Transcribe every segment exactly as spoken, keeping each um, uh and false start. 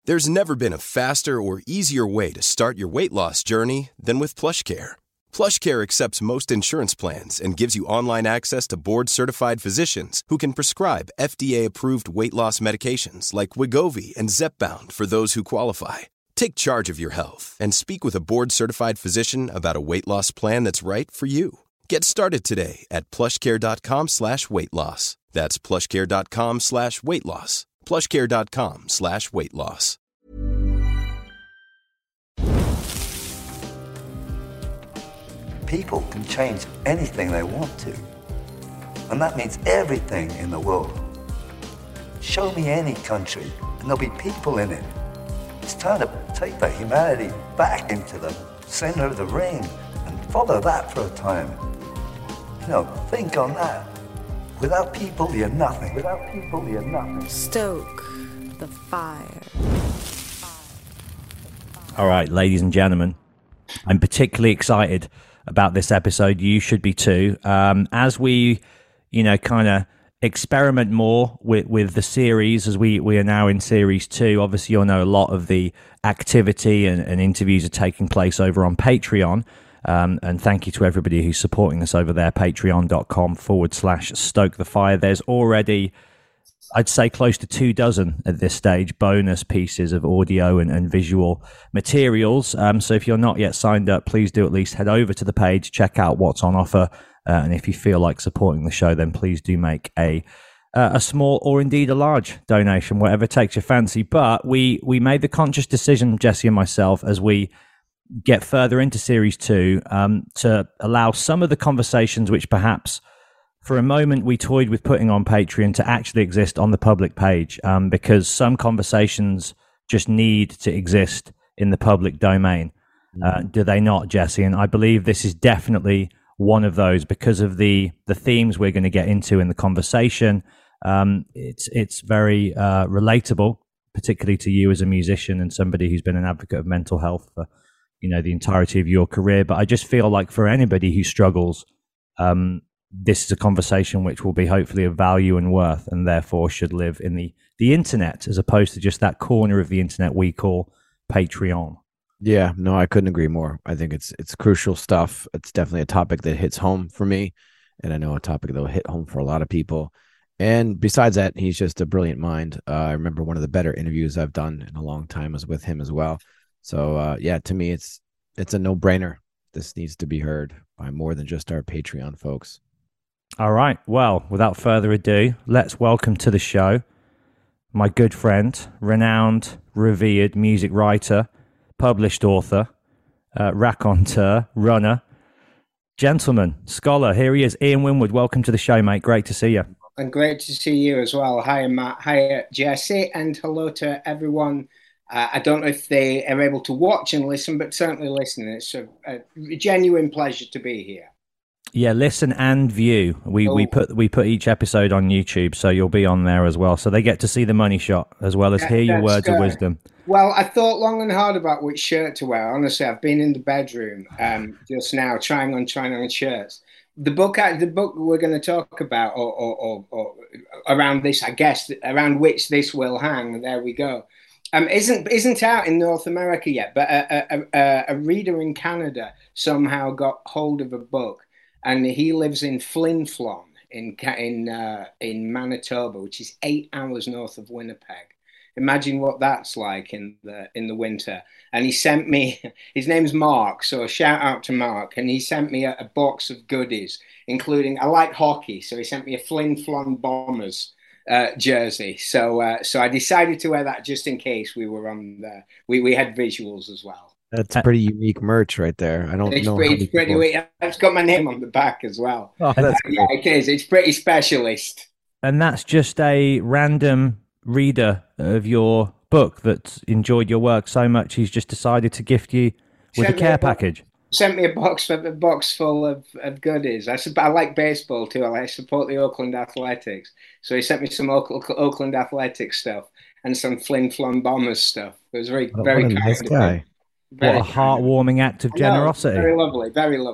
There's never been a faster or easier way to start your weight loss journey than with PlushCare. PlushCare accepts most insurance plans and gives you online access to board-certified physicians who can prescribe F D A-approved weight loss medications like Wegovy and Zepbound for those who qualify. Take charge of your health and speak with a board-certified physician about a weight loss plan that's right for you. Get started today at plushcare.com slash weight loss. That's plushcare.com slash weight loss. plushcare.com slash weight loss. People can change anything they want to. And that means everything in the world. Show me any country, and there'll be people in it. It's time to take the humanity back into the center of the ring and follow that for a time. You know, think on that. Without people, you're nothing. Without people, you're nothing. Stoke the fire. All right, ladies and gentlemen, I'm particularly excited about this episode. You should be too. Um, as we, you know, kind of experiment more with, with the series, as we, we are now in series two, obviously you'll know a lot of the activity and, and interviews are taking place over on Patreon. Um, and thank you to everybody who's supporting us over there, patreon.com forward slash stoke the fire. There's already, I'd say, close to two dozen at this stage, bonus pieces of audio and, and visual materials. Um, so if you're not yet signed up, please do at least head over to the page, check out what's on offer. Uh, and if you feel like supporting the show, then please do make a uh, a small or indeed a large donation, whatever takes your fancy. But we, we made the conscious decision, Jesse and myself, as we get further into series two, um, to allow some of the conversations which perhaps for a moment we toyed with putting on Patreon to actually exist on the public page, um, because some conversations just need to exist in the public domain. Uh, do they not, Jesse? And I believe this is definitely one of those because of the the themes we're going to get into in the conversation. Um, it's it's very uh, relatable, particularly to you as a musician and somebody who's been an advocate of mental health for, you know, the entirety of your career. But I just feel like for anybody who struggles, um, this is a conversation which will be hopefully of value and worth, and therefore should live in the, the internet as opposed to just that corner of the internet we call Patreon. Yeah, no, I couldn't agree more. I think it's it's crucial stuff. It's definitely a topic that hits home for me, and I know a topic that will hit home for a lot of people. And besides that, he's just a brilliant mind. Uh, I remember one of the better interviews I've done in a long time was with him as well. So uh, yeah, to me, it's it's a no-brainer. This needs to be heard by more than just our Patreon folks. All right. Well, without further ado, let's welcome to the show my good friend, renowned, revered music writer, published author, uh, raconteur, runner, gentleman, scholar. Here he is, Ian Winwood. Welcome to the show, mate. Great to see you. And great to see you as well. Hi, Matt. Hi, Jesse. And hello to everyone. Uh, I don't know if they are able to watch and listen, but certainly listen. It's a, a genuine pleasure to be here. Yeah, listen and view. We oh. we put we put each episode on YouTube, so you'll be on there as well. So they get to see the money shot as well as hear your That's words good. of wisdom. Well, I thought long and hard about which shirt to wear. Honestly, I've been in the bedroom um, just now trying on trying on shirts. The book, the book we're going to talk about, or, or, or, or around this, I guess, around which this will hang. There we go. Um, isn't isn't out in North America yet, but a, a, a, a reader in Canada somehow got hold of a book. And he lives in Flin Flon in in uh, in Manitoba, which is eight hours north of Winnipeg. Imagine what that's like in the in the winter. And he sent me, his name's Mark, so a shout out to Mark. And he sent me a, a box of goodies, including, I like hockey, so he sent me a Flin Flon Bombers uh, jersey. So uh, so I decided to wear that just in case we were on there. We we had visuals as well. That's pretty unique merch right there. I don't it's know. Pretty, it's pretty, people... It's got my name on the back as well. Oh, that's cool. Yeah, it is. It's pretty specialist. And that's just a random reader of your book that enjoyed your work so much he's just decided to gift you with Sent a care a bo- package. Sent me a box a box full of, of goodies. I, I like baseball too. I support the Oakland Athletics. So he sent me some Oak, Oakland Athletics stuff and some Flin Flon Bombers stuff. It was very, what very a kind nice of guy. him. Very what a heartwarming act of know, generosity. very lovely, very lovely.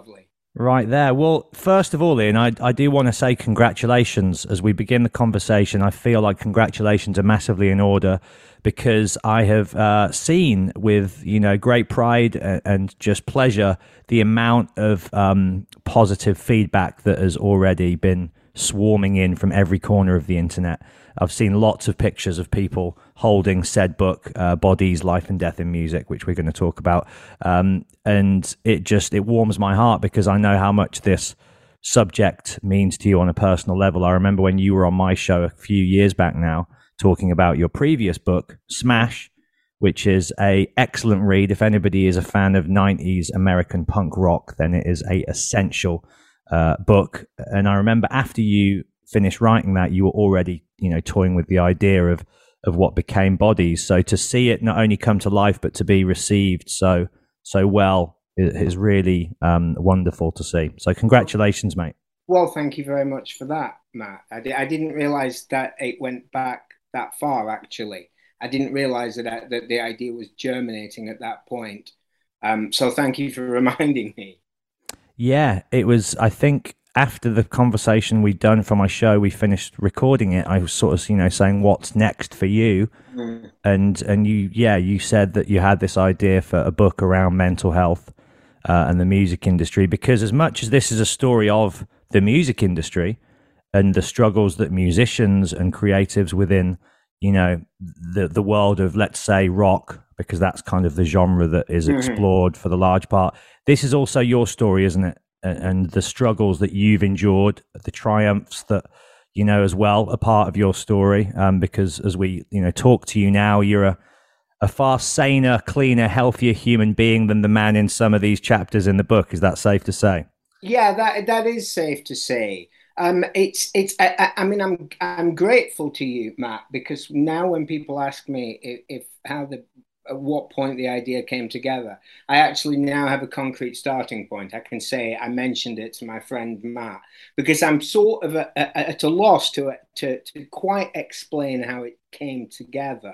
Right there. Well, first of all, Ian, I, I do want to say congratulations as we begin the conversation. I feel like congratulations are massively in order because I have uh, seen with, you know, great pride and, and just pleasure the amount of um, positive feedback that has already been swarming in from every corner of the internet. I've seen lots of pictures of people holding said book, uh, Bodies, Life and Death in Music, which we're going to talk about. Um, and it just, it warms my heart because I know how much this subject means to you on a personal level. I remember when you were on my show a few years back now, talking about your previous book, Smash, which is a excellent read. If anybody is a fan of nineties American punk rock, then it is a essential uh, book. And I remember after you finished writing that, you were already, you know, toying with the idea of of what became Bodies. So to see it not only come to life, but to be received so so well is, is really um, wonderful to see. So congratulations, mate. Well, thank you very much for that, Matt. I, di- I didn't realize that it went back that far, actually. I didn't realize that, I, that the idea was germinating at that point. Um, so thank you for reminding me. Yeah, it was, I think, after the conversation we'd done for my show, we finished recording it. I was sort of, you know, saying, what's next for you? Mm. And, and you, yeah, you said that you had this idea for a book around mental health uh, and the music industry, because as much as this is a story of the music industry and the struggles that musicians and creatives within, you know, the, the world of, let's say, rock, because that's kind of the genre that is explored mm-hmm. for the large part. This is also your story, isn't it? And the struggles that you've endured, the triumphs that, you know, as well, a part of your story. Um, because as we, you know, talk to you now, you're a, a far saner, cleaner, healthier human being than the man in some of these chapters in the book. Is that safe to say? Yeah, that that is safe to say. Um, it's it's. I, I mean, I'm I'm grateful to you, Matt, because now when people ask me if, if how the at what point the idea came together, I actually now have a concrete starting point. I can say I mentioned it to my friend Matt, because I'm sort of a, a, at a loss to, to to quite explain how it came together.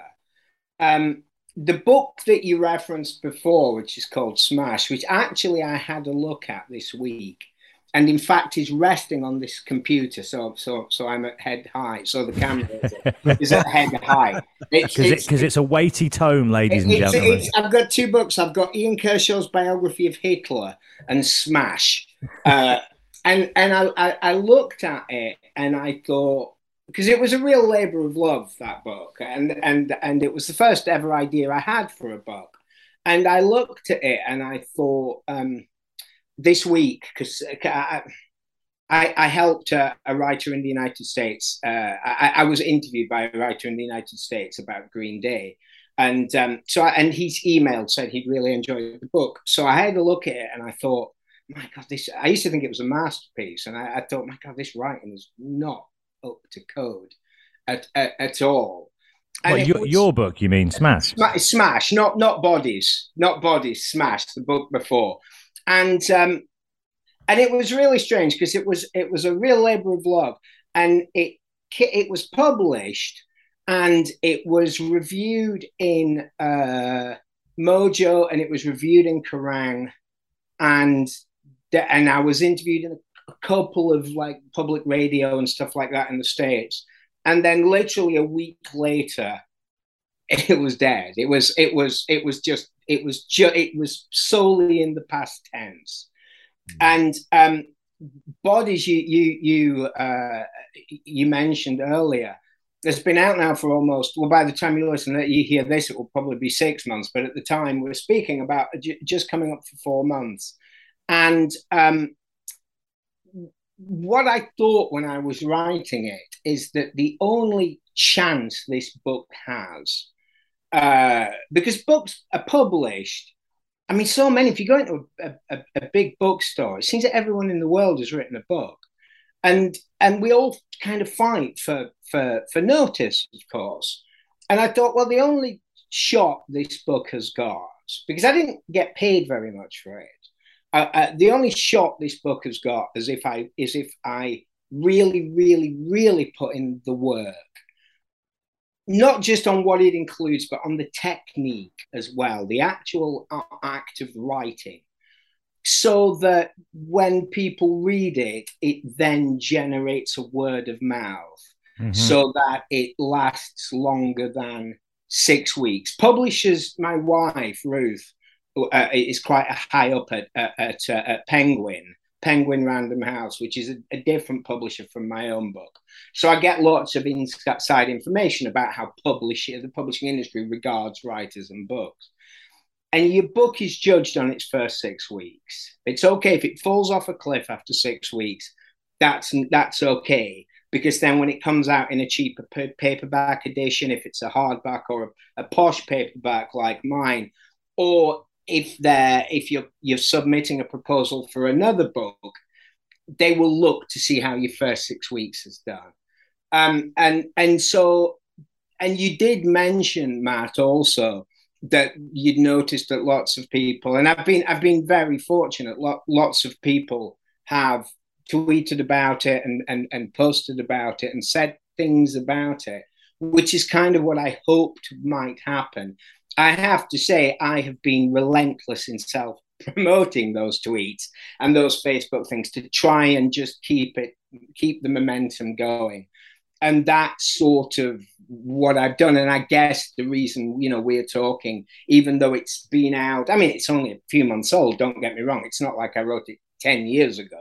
Um, the book that you referenced before, which is called Smash, which actually I had a look at this week, and in fact is resting on this computer, so so so I'm at head height. So the camera is, is at head height. Because it's, it's, it's a weighty tome, ladies and it's, gentlemen. It's, I've got two books. I've got Ian Kershaw's biography of Hitler and Smash, uh, and and I, I I looked at it and I thought, because it was a real labor of love, that book, and and and it was the first ever idea I had for a book, and I looked at it and I thought. Um, This week, because I, I, I helped a, a writer in the United States. Uh, I, I was interviewed by a writer in the United States about Green Day, and um, so I, and he's emailed said he'd really enjoyed the book. So I had a look at it and I thought, my God, this. I used to think it was a masterpiece, and I, I thought, my God, this writing is not up to code at at, at all. What, your, was, your book, you mean Smash? Smash, not not Bodies, not Bodies. Smash, the book before. And um, and it was really strange because it was it was a real labor of love, and it it was published and it was reviewed in uh, Mojo, and it was reviewed in Kerrang, and and I was interviewed in a couple of like public radio and stuff like that in the States, and then literally a week later, it was dead. It was it was it was just. It was ju- it was solely in the past tense, mm. and um, Bodies you you you uh, you mentioned earlier. It's been out now for almost well. By the time you listen, you hear this, it will probably be six months. But at the time we're speaking about, just coming up for four months, and um, what I thought when I was writing it is that the only chance this book has. Uh, because books are published. I mean, so many. If you go into a, a, a big bookstore, it seems that everyone in the world has written a book, and and we all kind of fight for for for notice, of course. And I thought, well, the only shot this book has got, because I didn't get paid very much for it. Uh, uh, the only shot this book has got is if I is if I really, really, really put in the work. Not just on what it includes, but on the technique as well, the actual act of writing. so that when people read it, it then generates a word of mouth, mm-hmm. so that it lasts longer than six weeks. Publishers, my wife, Ruth, uh, is quite high up at, at, uh, at Penguin, Penguin Random House, which is a, a different publisher from my own book. So I get lots of inside information about how publishing, the publishing industry regards writers and books. And your book is judged on its first six weeks. It's okay if it falls off a cliff after six weeks. That's that's okay, because then when it comes out in a cheaper paperback edition, if it's a hardback or a, a posh paperback like mine, or if they're if you're you're submitting a proposal for another book, they will look to see how your first six weeks has done. Um, and and so, and you did mention, Matt, also, that you'd noticed that lots of people, and I've been I've been very fortunate, lo- lots of people have tweeted about it and, and, and posted about it and said things about it, which is kind of what I hoped might happen. I have to say, I have been relentless in self-promoting those tweets and those Facebook things to try and just keep it, keep the momentum going. And that's sort of what I've done. And I guess the reason, you know, we're talking, even though it's been out, I mean, it's only a few months old, don't get me wrong. It's not like I wrote it ten years ago.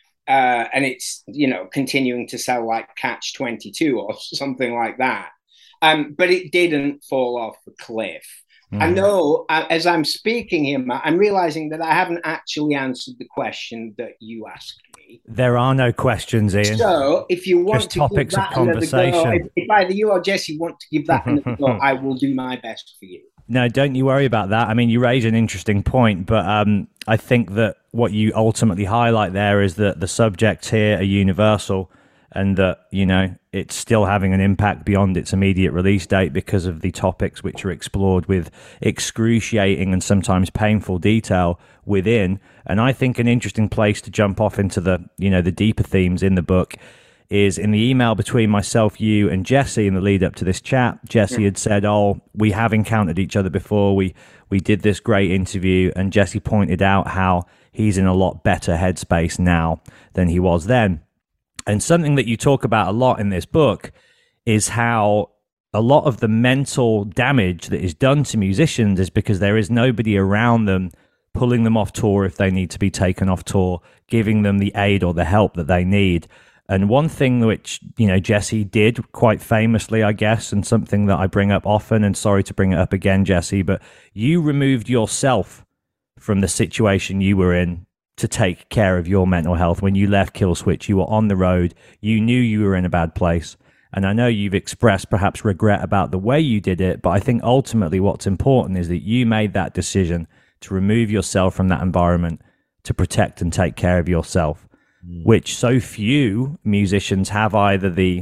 Uh, and it's, you know, continuing to sell like Catch twenty-two or something like that. Um, but it didn't fall off a cliff. Mm. I know, uh, as I'm speaking here, Matt, I'm realizing that I haven't actually answered the question that you asked me. There are no questions, Ian. So if you want Just to topics give of that conversation. Go, if, if either you or Jesse want to give that another go, I will do my best for you. No, don't you worry about that. I mean, you raise an interesting point, but um, I think that what you ultimately highlight there is that the subjects here are universal, and that, you know, it's still having an impact beyond its immediate release date because of the topics which are explored with excruciating and sometimes painful detail within. And I think an interesting place to jump off into the, you know, the deeper themes in the book is in the email between myself, you, and Jesse in the lead up to this chat. Jesse had said, oh, we have encountered each other before. We we did this great interview, and Jesse pointed out how he's in a lot better headspace now than he was then. And something that you talk about a lot in this book is how a lot of the mental damage that is done to musicians is because there is nobody around them pulling them off tour if they need to be taken off tour, giving them the aid or the help that they need. And one thing which, you know, Jesse did quite famously, I guess, and something that I bring up often, and sorry to bring it up again, Jesse, but you removed yourself from the situation you were in to take care of your mental health. When you left Killswitch, you were on the road, you knew you were in a bad place. And I know you've expressed perhaps regret about the way you did it, but I think ultimately what's important is that you made that decision to remove yourself from that environment to protect and take care of yourself, mm. which so few musicians have either the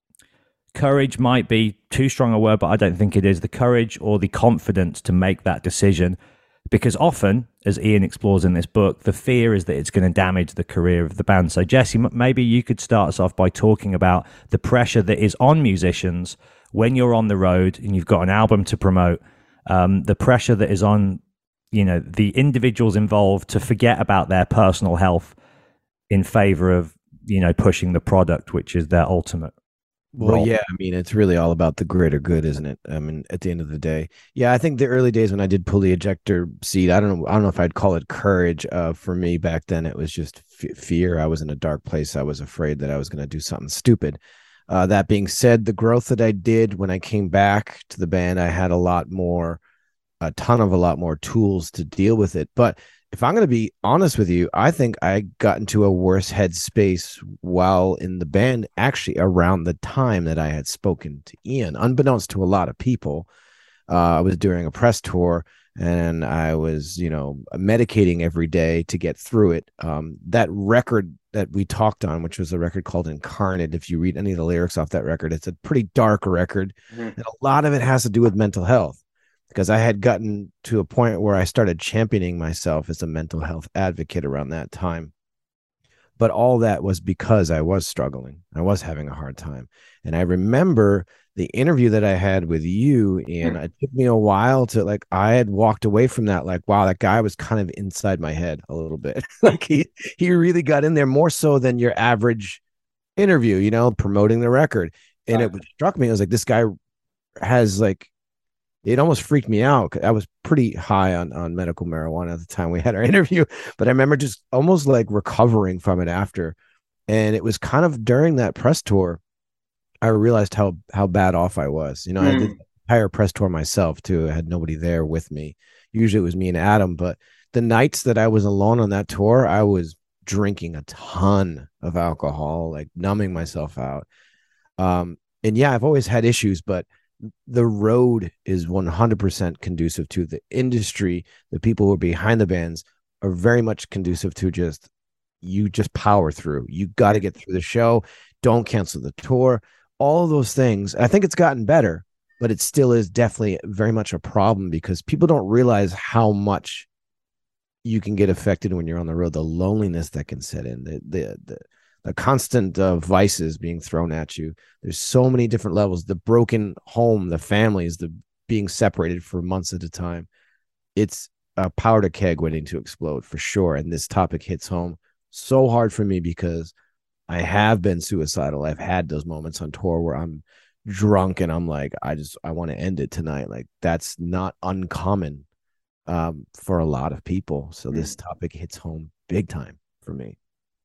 courage, might be too strong a word, but I don't think it is, the courage or the confidence to make that decision. Because often, as Ian explores in this book, the fear is that it's going to damage the career of the band. So Jesse, maybe you could start us off by talking about the pressure that is on musicians when you're on the road and you've got an album to promote, um, the pressure that is on, you know, the individuals involved to forget about their personal health in favor of, you know, pushing the product, which is their ultimate. Well, role. yeah, I mean, it's really all about the greater good, isn't it? I mean, at the end of the day, yeah, I think the early days when I did pull the ejector seat, I don't know, I don't know if I'd call it courage. Uh, for me back then, it was just f- fear. I was in a dark place. I was afraid that I was going to do something stupid. Uh, that being said, the growth that I did when I came back to the band, I had a lot more, a ton of a lot more tools to deal with it. But if I'm going to be honest with you, I think I got into a worse headspace while in the band, actually around the time that I had spoken to Ian, unbeknownst to a lot of people. Uh, I was doing a press tour and I was, you know, medicating every day to get through it. Um, that record that we talked on, which was a record called Incarnate, if you read any of the lyrics off that record, it's a pretty dark record. Mm-hmm. And a lot of it has to do with mental health. Because I had gotten to a point where I started championing myself as a mental health advocate around that time. But all that was because I was struggling. I was having a hard time. And I remember the interview that I had with you, and it took me a while to like, I had walked away from that, like, wow, that guy was kind of inside my head a little bit. Like he, he really got in there more so than your average interview, you know, promoting the record. And right. It struck me, I was like, this guy has like, it almost freaked me out. I was pretty high on, on medical marijuana at the time we had our interview, but I remember just almost like recovering from it after. And it was kind of during that press tour, I realized how how bad off I was. You know, mm. I did the entire press tour myself too. I had nobody there with me. Usually it was me and Adam, but the nights that I was alone on that tour, I was drinking a ton of alcohol, like numbing myself out. Um, and yeah, I've always had issues, but the road is one hundred percent conducive to the industry. The people who are behind the bands are very much conducive to just, you just power through. You got to get through the show. Don't cancel the tour. All of those things. I think it's gotten better, but it still is definitely very much a problem because people don't realize how much you can get affected when you're on the road. The loneliness that can set in, the the the, the constant uh, vices being thrown at you. There's so many different levels. The broken home, the families, the being separated for months at a time. It's a powder keg waiting to explode for sure. And this topic hits home so hard for me because I have been suicidal. I've had those moments on tour where I'm drunk and I'm like, I just, I want to end it tonight. Like that's not uncommon um, for a lot of people. So mm. this topic hits home big time for me.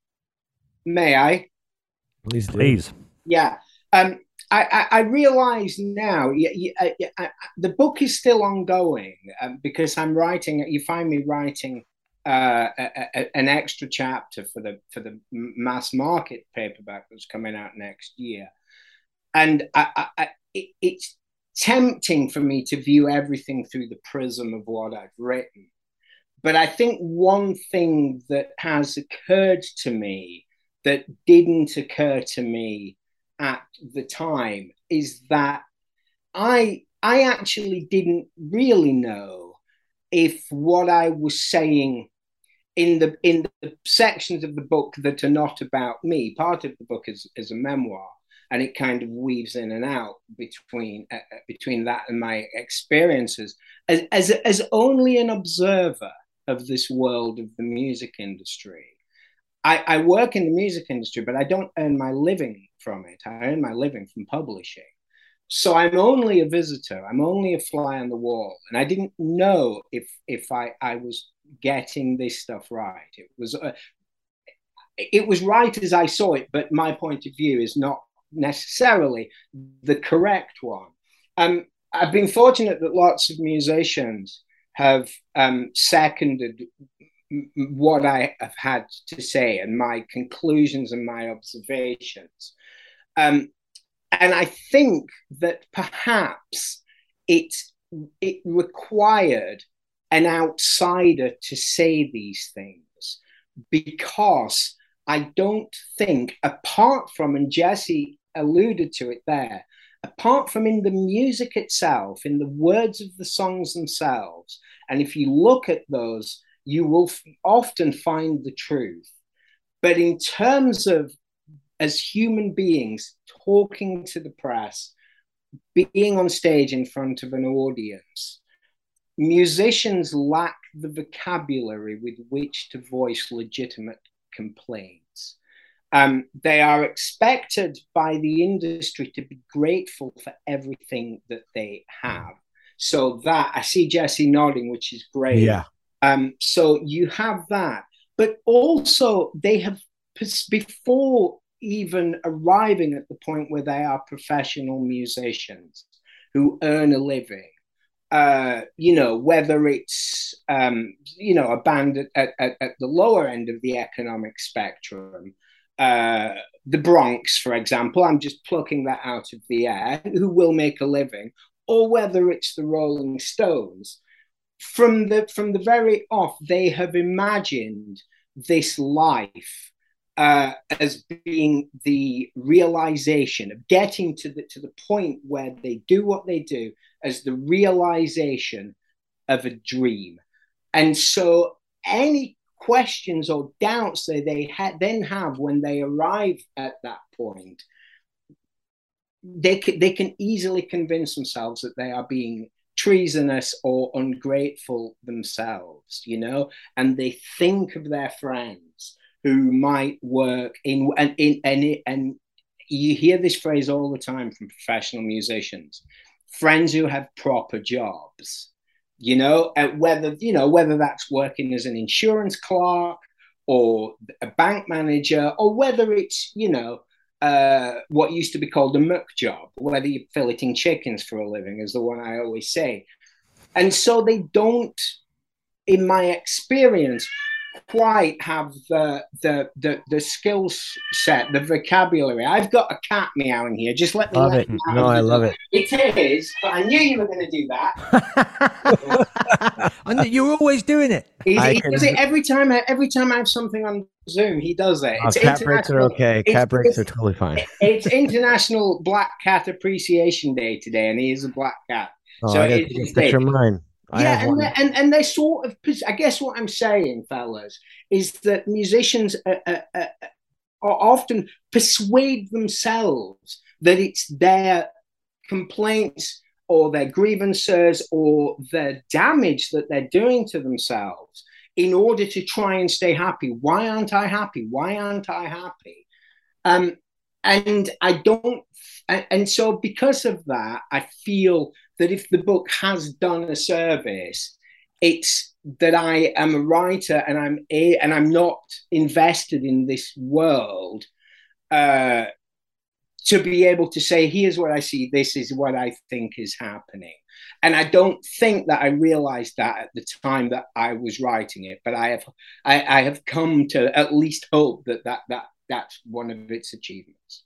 May I? Please do. Please. Yeah. Um, I, I, I realize now yeah, yeah, yeah, the book is still ongoing um, because I'm writing, you find me writing Uh, a, a, an extra chapter for the for the mass market paperback that's coming out next year, and I, I, I, it, it's tempting for me to view everything through the prism of what I've written. But I think one thing that has occurred to me that didn't occur to me at the time is that I I actually didn't really know if what I was saying in the in the sections of the book that are not about me, part of the book is, is a memoir, and it kind of weaves in and out between uh, between that and my experiences as, as as only an observer of this world of the music industry. I, I work in the music industry, but I don't earn my living from it. I earn my living from publishing. So I'm only a visitor. I'm only a fly on the wall. And I didn't know if if I, I was getting this stuff right. It was uh, it was right as I saw it, but my point of view is not necessarily the correct one. Um, I've been fortunate that lots of musicians have um, seconded what I have had to say and my conclusions and my observations. Um, and I think that perhaps it, it required an outsider to say these things, because I don't think, apart from, and Jesse alluded to it there, apart from in the music itself, in the words of the songs themselves, and if you look at those, you will f- often find the truth. But in terms of, as human beings, talking to the press, being on stage in front of an audience, musicians lack the vocabulary with which to voice legitimate complaints. Um, they are expected by the industry to be grateful for everything that they have. So that, I see Jesse nodding, which is great. Yeah. Um, so you have that, but also they have, before even arriving at the point where they are professional musicians who earn a living, uh, you know, whether it's, um, you know, a band at, at, at the lower end of the economic spectrum, uh, the Bronx, for example, I'm just plucking that out of the air, who will make a living, or whether it's the Rolling Stones. From the from the very off, they have imagined this life uh, as being the realization of getting to the to the point where they do what they do as the realization of a dream. And so any questions or doubts that they ha- then have when they arrive at that point, they can, they can easily convince themselves that they are being treasonous or ungrateful themselves, you know, and they think of their friends who might work in and in any and you hear this phrase all the time from professional musicians, friends who have proper jobs, you know, whether, you know, whether that's working as an insurance clerk or a bank manager, or whether it's, you know, uh, what used to be called a muck job, whether you're filleting chickens for a living, is the one I always say. And so they don't, in my experience, quite have the the the the skill set, the vocabulary. I've got a cat meowing here. Just let me love let it. me No, I love it. It is, but I knew you were going to do that. I knew you were always doing it. He, he can- does it every time. I, every time I have something on Zoom, he does it. Oh, It's cat breaks are international- okay. it's- Cat breaks it's- are totally fine. It's International Black Cat Appreciation Day today, and he is a black cat. Oh, so I gotta it- take a it's picture of big. mine. I Yeah, have and, one. they- and and they sort of. I guess what I'm saying, fellas, is that musicians are, are, are often persuade themselves that it's their complaints or their grievances or their damage that they're doing to themselves in order to try and stay happy. Why aren't I happy? Why aren't I happy? Um, and I don't. And, and so, because of that, I feel that if the book has done a service, it's that I am a writer and I'm a, and I'm not invested in this world uh, to be able to say, here's what I see, this is what I think is happening. And I don't think that I realized that at the time that I was writing it, but I have I, I have come to at least hope that, that that that's one of its achievements.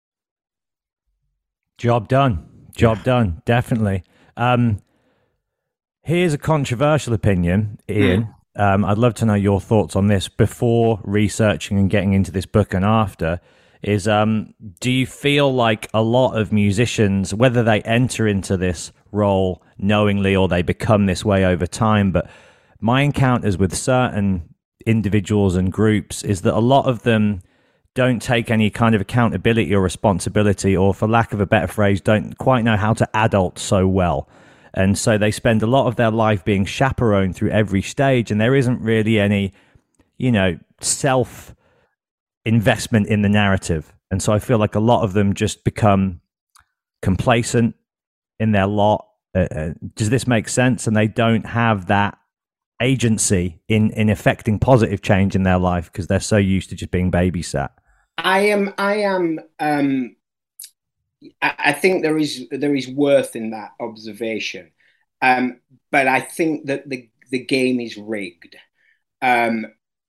Job done. Job yeah. done. Definitely. Um, here's a controversial opinion, Ian. Mm. Um, I'd love to know your thoughts on this before researching and getting into this book and after. Is um, do you feel like a lot of musicians, whether they enter into this role knowingly or they become this way over time, but my encounters with certain individuals and groups is that a lot of them don't take any kind of accountability or responsibility, or for lack of a better phrase, don't quite know how to adult so well. And so they spend a lot of their life being chaperoned through every stage, and there isn't really any, you know, self investment in the narrative. And so I feel like a lot of them just become complacent in their lot. Uh, uh, does this make sense? And they don't have that agency in, in effecting positive change in their life because they're so used to just being babysat. I am, I am, um, I, I think there is, there is worth in that observation. Um, but I think that the, the game is rigged. Um,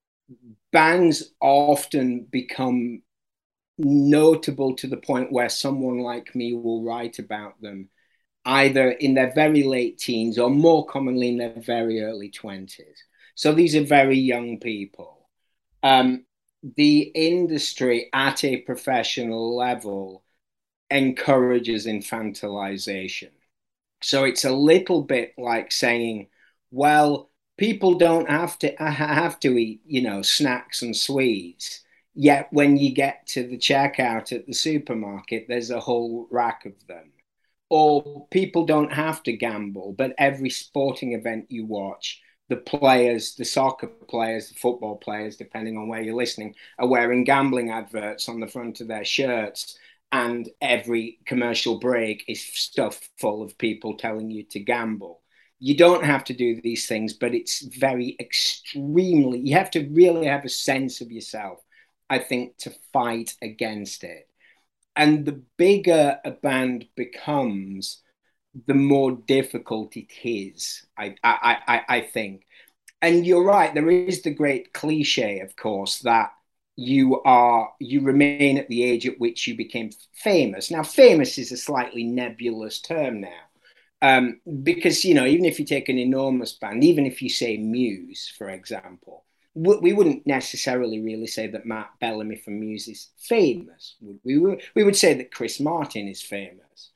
bands often become notable to the point where someone like me will write about them either in their very late teens or more commonly in their very early twenties. So these are very young people. Um, the industry at a professional level encourages infantilization. So it's a little bit like saying, well, people don't have to have to eat, you know, snacks and sweets. Yet when you get to the checkout at the supermarket, there's a whole rack of them. Or people don't have to gamble, but every sporting event you watch, the players, the soccer players, the football players, depending on where you're listening, are wearing gambling adverts on the front of their shirts. And every commercial break is stuffed full of people telling you to gamble. You don't have to do these things, but it's very extremely, you have to really have a sense of yourself, I think, to fight against it. And the bigger a band becomes, the more difficult it is, I, I, I, I think. And you're right, there is the great cliche, of course, that you are, you remain at the age at which you became famous. Now, famous is a slightly nebulous term now. Um, because, you know, even if you take an enormous band, even if you say Muse, for example, w- we wouldn't necessarily really say that Matt Bellamy from Muse is famous. We, we, we would say that Chris Martin is famous.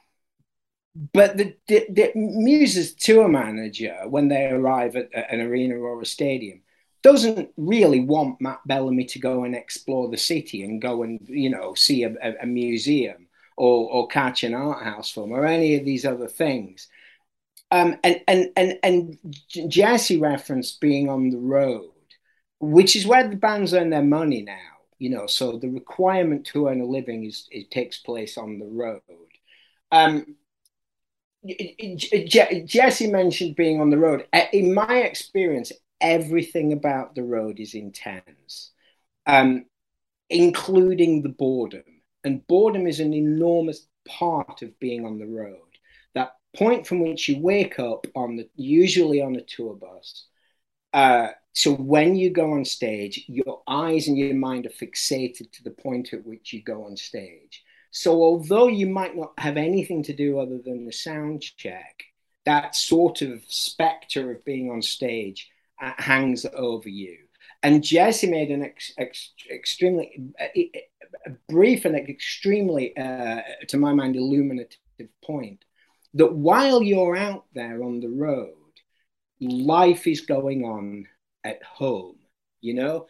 But the, the, the Muse's tour manager, when they arrive at an arena or a stadium, doesn't really want Matt Bellamy to go and explore the city and go and, you know, see a, a, a museum or or catch an art house film or any of these other things. Um, and and and and Jesse referenced being on the road, which is where the bands earn their money now. You know, so the requirement to earn a living is it takes place on the road. Um, Jesse mentioned being on the road. In my experience, everything about the road is intense, um, including the boredom. And boredom is an enormous part of being on the road. That point from which you wake up on the usually on a tour bus. Uh, so when you go on stage, your eyes and your mind are fixated to the point at which you go on stage. So although you might not have anything to do other than the sound check, that sort of specter of being on stage uh, hangs over you. And Jesse made an ex- ex- extremely uh, brief and extremely, uh, to my mind, illuminative point that while you're out there on the road, life is going on at home, you know?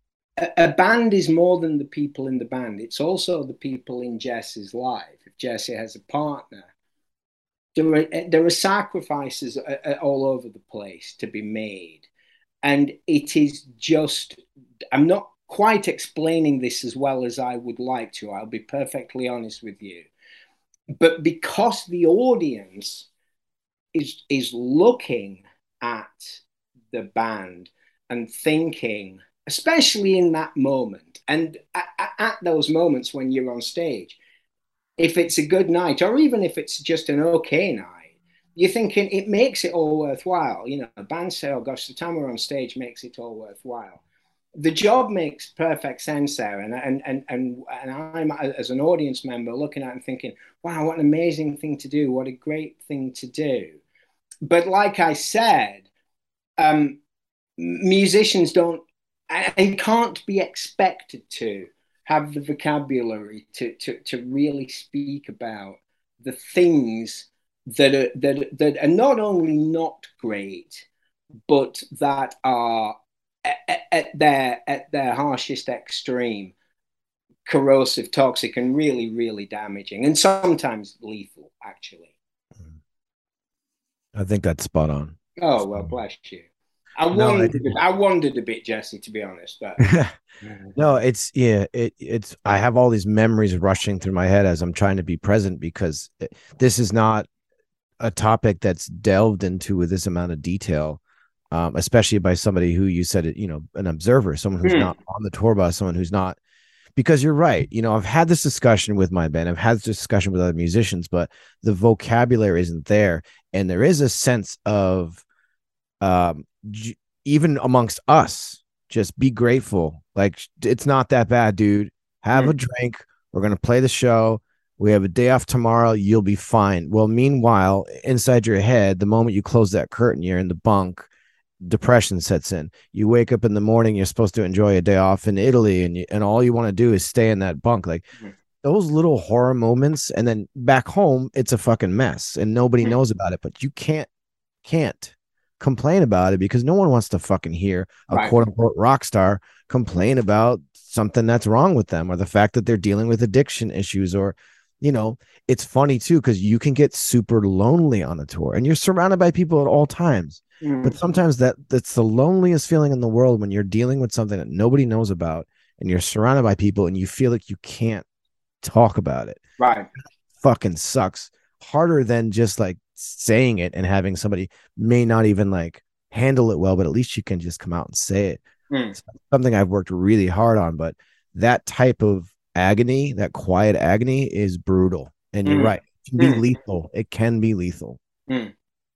A band is more than the people in the band. It's also the people in Jesse's life. If Jesse has a partner, there are, there are sacrifices all over the place to be made. And it is just, I'm not quite explaining this as well as I would like to. I'll be perfectly honest with you. But because the audience is, is looking at the band and thinking, especially in that moment, and at, at those moments when you're on stage, if it's a good night, or even if it's just an okay night, you're thinking it makes it all worthwhile. You know, bands say, oh gosh, the time we're on stage makes it all worthwhile. The job makes perfect sense there. And, and, and, and, and I'm, as an audience member, looking at it and thinking, wow, what an amazing thing to do. What a great thing to do. But like I said, um, musicians don't, and can't be expected to have the vocabulary to, to, to really speak about the things that are, that, that are not only not great, but that are at, at their at their harshest extreme, corrosive, toxic, and really, really damaging, and sometimes lethal, actually. I think that's spot on. Oh, well, bless you. I wondered, no, I, I wondered a bit, Jesse, to be honest. But no, it's yeah, it it's. I have all these memories rushing through my head as I'm trying to be present because it, this is not a topic that's delved into with this amount of detail, um, especially by somebody who you said it, you know, an observer, someone who's hmm. not on the tour bus, someone who's not. Because you're right, you know, I've had this discussion with my band, I've had this discussion with other musicians, but the vocabulary isn't there, and there is a sense of. Um, even amongst us, just be grateful. Like, it's not that bad, dude. Have mm. a drink. We're going to play the show. We have a day off tomorrow. You'll be fine. Well, meanwhile, inside your head, the moment you close that curtain, you're in the bunk, depression sets in. You wake up in the morning, you're supposed to enjoy a day off in Italy, and you, and all you want to do is stay in that bunk. Like mm. those little horror moments. And then back home, it's a fucking mess and nobody mm. knows about it, but you can't, can't. complain about it because no one wants to fucking hear a right. quote unquote rock star complain about something that's wrong with them or the fact that they're dealing with addiction issues. Or, you know, it's funny too, because you can get super lonely on a tour and you're surrounded by people at all times. Mm. But sometimes that that's the loneliest feeling in the world when you're dealing with something that nobody knows about and you're surrounded by people and you feel like you can't talk about it. Right. It fucking sucks. Harder than just like saying it and having somebody may not even like handle it well, but at least you can just come out and say it. Mm. It's something I've worked really hard on, but that type of agony, that quiet agony is brutal. And mm. you're right. It can be mm. lethal. It can be lethal. Mm.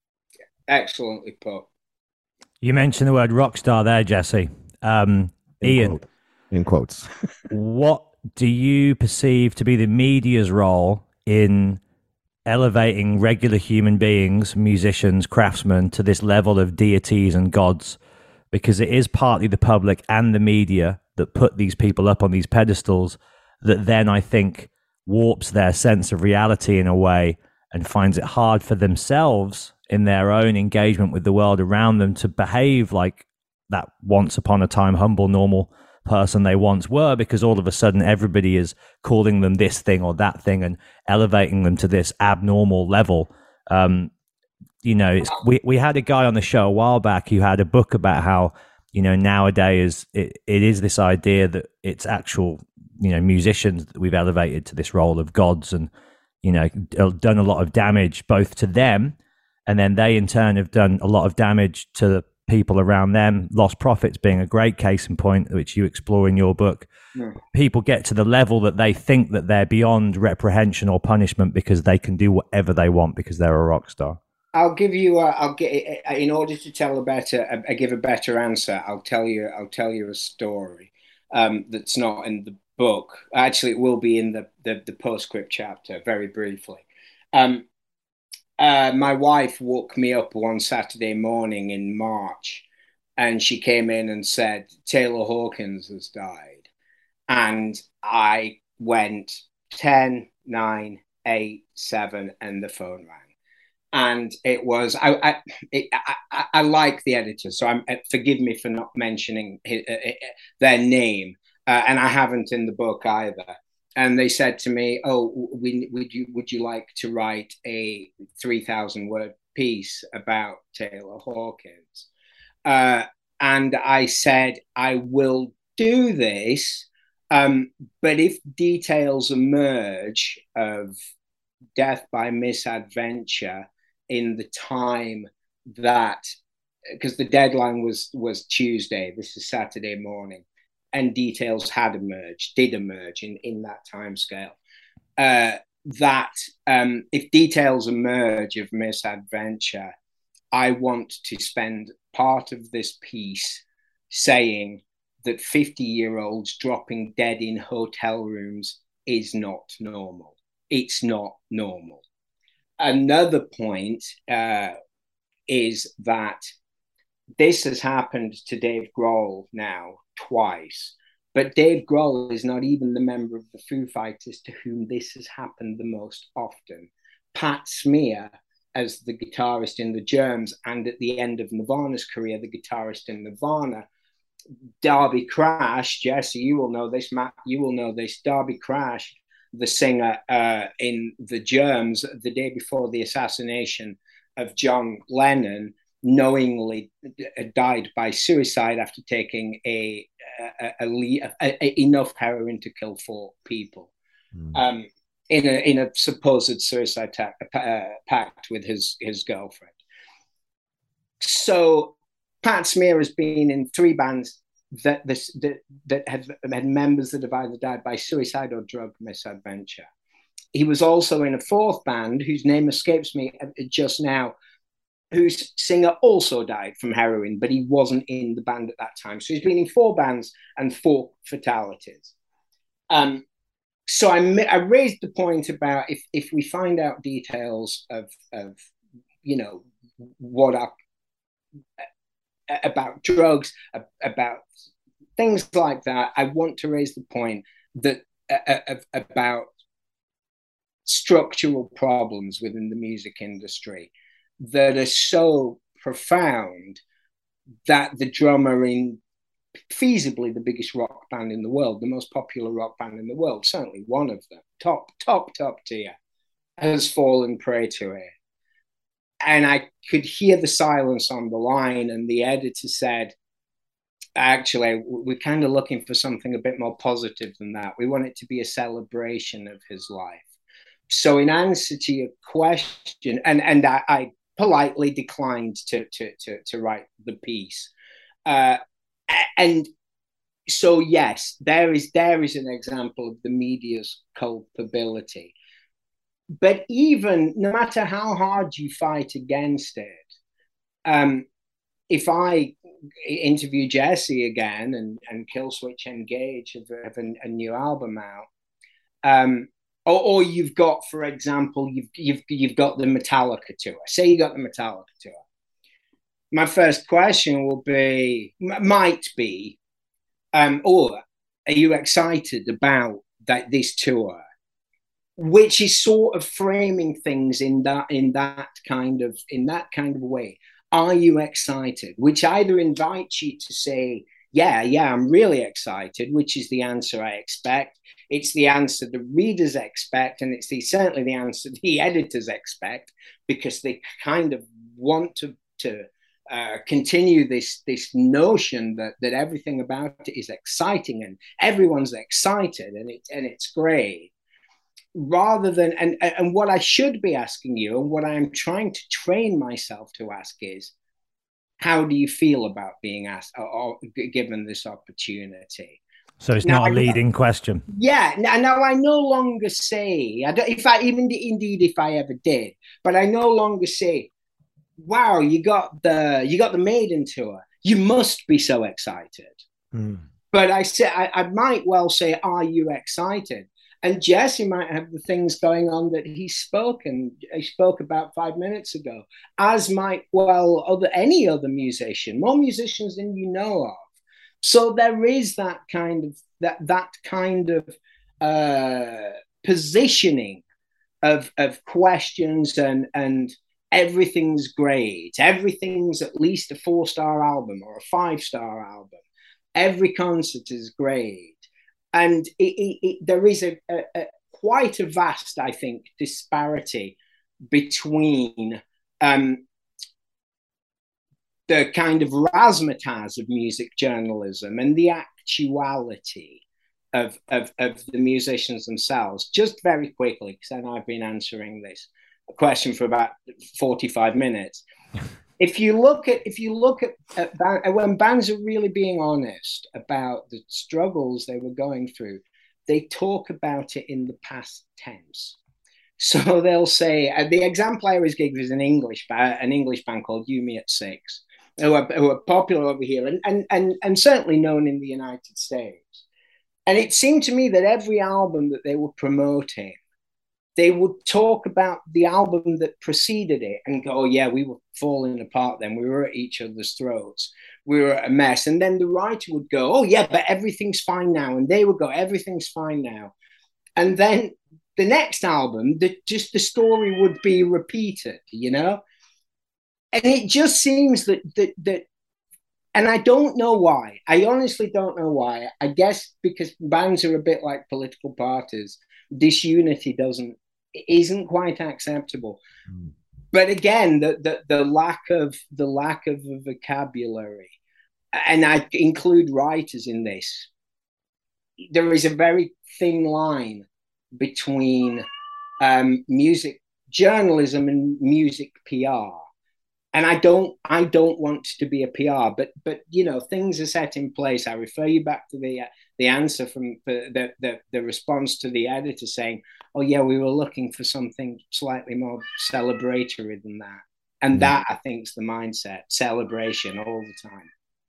Excellently put. You mentioned the word rock star there, Jesse. Um, in Ian. Quote. In quotes. What do you perceive to be the media's role in elevating regular human beings, musicians, craftsmen to this level of deities and gods? Because it is partly the public and the media that put these people up on these pedestals that then I think warps their sense of reality in a way and finds it hard for themselves in their own engagement with the world around them to behave like that once upon a time humble, normal person they once were, because all of a sudden everybody is calling them this thing or that thing and elevating them to this abnormal level. Um, you know, it's, we, we had a guy on the show a while back who had a book about how, you know, nowadays it, it is this idea that it's actual, you know, musicians that we've elevated to this role of gods, and, you know, done a lot of damage both to them, and then they in turn have done a lot of damage to the people around them. Lost Prophets being a great case in point, which you explore in your book. Yeah. People get to the level that they think that they're beyond reprehension or punishment because they can do whatever they want because they're a rock star. I'll give you. A, I'll get in order to tell a better, a, a give a better answer. I'll tell you. I'll tell you a story um, that's not in the book. Actually, it will be in the the, the postscript chapter, very briefly. Um, uh, my wife woke me up one Saturday morning in March, and she came in and said, "Taylor Hawkins has died," and I went ten, nine, eight, seven, and the phone rang. And it was, I I, it, I I like the editor, so I'm forgive me for not mentioning his, uh, their name, uh, and I haven't in the book either. And they said to me, "Oh, we, would you would you like to write a three thousand word piece about Taylor Hawkins?" Uh, and I said, "I will do this, um, but if details emerge of death by misadventure in the time that," because the deadline was was Tuesday, this is Saturday morning, and details had emerged, did emerge in, in that time scale, uh, that um, if details emerge of misadventure, I want to spend part of this piece saying that fifty-year-olds dropping dead in hotel rooms is not normal. It's not normal. Another point uh, is that this has happened to Dave Grohl now twice, but Dave Grohl is not even the member of the Foo Fighters to whom this has happened the most often. Pat Smear, as the guitarist in the Germs, and at the end of Nirvana's career, the guitarist in Nirvana, Darby Crash, Jesse, you will know this, Matt, you will know this, Darby Crash, the singer uh, in the Germs, the day before the assassination of John Lennon, knowingly died by suicide after taking a, a, a, a, a enough heroin to kill four people mm. um, in a in a supposed suicide ta- uh, pact with his his girlfriend. So Pat Smear has been in three bands that this that, that had, had members that have either died by suicide or drug misadventure. He was also in a fourth band whose name escapes me just now, whose singer also died from heroin, but he wasn't in the band at that time. So he's been in four bands and four fatalities. Um, so I, I raised the point about if if we find out details of of you know what are about drugs, about things like that, I want to raise the point that uh, about structural problems within the music industry that are so profound that the drummer in feasibly the biggest rock band in the world, the most popular rock band in the world, certainly one of them, top, top, top tier, has fallen prey to it. And I could hear the silence on the line, and the editor said, actually, we're kind of looking for something a bit more positive than that. We want it to be a celebration of his life. So in answer to your question, and, and I, I politely declined to, to, to, to write the piece. Uh, and so, yes, there is, there is an example of the media's culpability. But even no matter how hard you fight against it, um, if I interview Jesse again and, and Killswitch Engage have, have a, a new album out, um, or, or you've got, for example, you've, you've, you've got the Metallica tour. Say you got the Metallica tour. My first question will be, might be, um, or are you excited about that this tour? Which is sort of framing things in that in that kind of in that kind of way. Are you excited? Which either invites you to say, yeah, yeah, I'm really excited, which is the answer I expect. It's the answer the readers expect, and it's the, certainly the answer the editors expect, because they kind of want to to uh, continue this this notion that that everything about it is exciting and everyone's excited and it and it's great. Rather than and and what I should be asking you, and what I'm trying to train myself to ask is, how do you feel about being asked or, or given this opportunity? So it's now, not a leading question. Yeah. Now, now I no longer say, I don't, if I even indeed if I ever did, but I no longer say, "Wow, you got the you got the Maiden tour. You must be so excited." Mm. But I say I, I might well say, "Are you excited?" And Jesse might have the things going on that he spoke and he spoke about five minutes ago, as might well other any other musician, more musicians than you know of. So there is that kind of that that kind of uh, positioning of of questions and and everything's great, everything's at least a four star album or a five star album. Every concert is great. And it, it, it, there is a, a, a quite a vast, I think, disparity between um, the kind of razzmatazz of music journalism and the actuality of, of, of the musicians themselves. Just very quickly, because I know I've been answering this question for about forty-five minutes. If you look at if you look at, at when bands are really being honest about the struggles they were going through, they talk about it in the past tense. So they'll say uh, the example I always give is an English band, an English band called You Me at Six, who are, who are popular over here and, and and and certainly known in the United States. And it seemed to me that every album that they were promoting, they would talk about the album that preceded it and go, "Oh yeah, we were falling apart then. We were at each other's throats. We were a mess." And then the writer would go, "Oh yeah, but everything's fine now." And they would go, "Everything's fine now." And then the next album, the, just the story would be repeated, you know? And it just seems that, that, that, and I don't know why. I honestly don't know why. I guess because bands are a bit like political parties. Disunity doesn't, isn't quite acceptable. Mm. But again, the, the the lack of the lack of a vocabulary, and I include writers in this, there is a very thin line between um, music journalism and music P R. And I don't I don't want to be a P R, but but you know, things are set in place. I refer you back to the uh, the answer from the, the the the response to the editor saying, "Oh yeah, we were looking for something slightly more celebratory than that." And mm. that, I think, is the mindset: celebration all the time.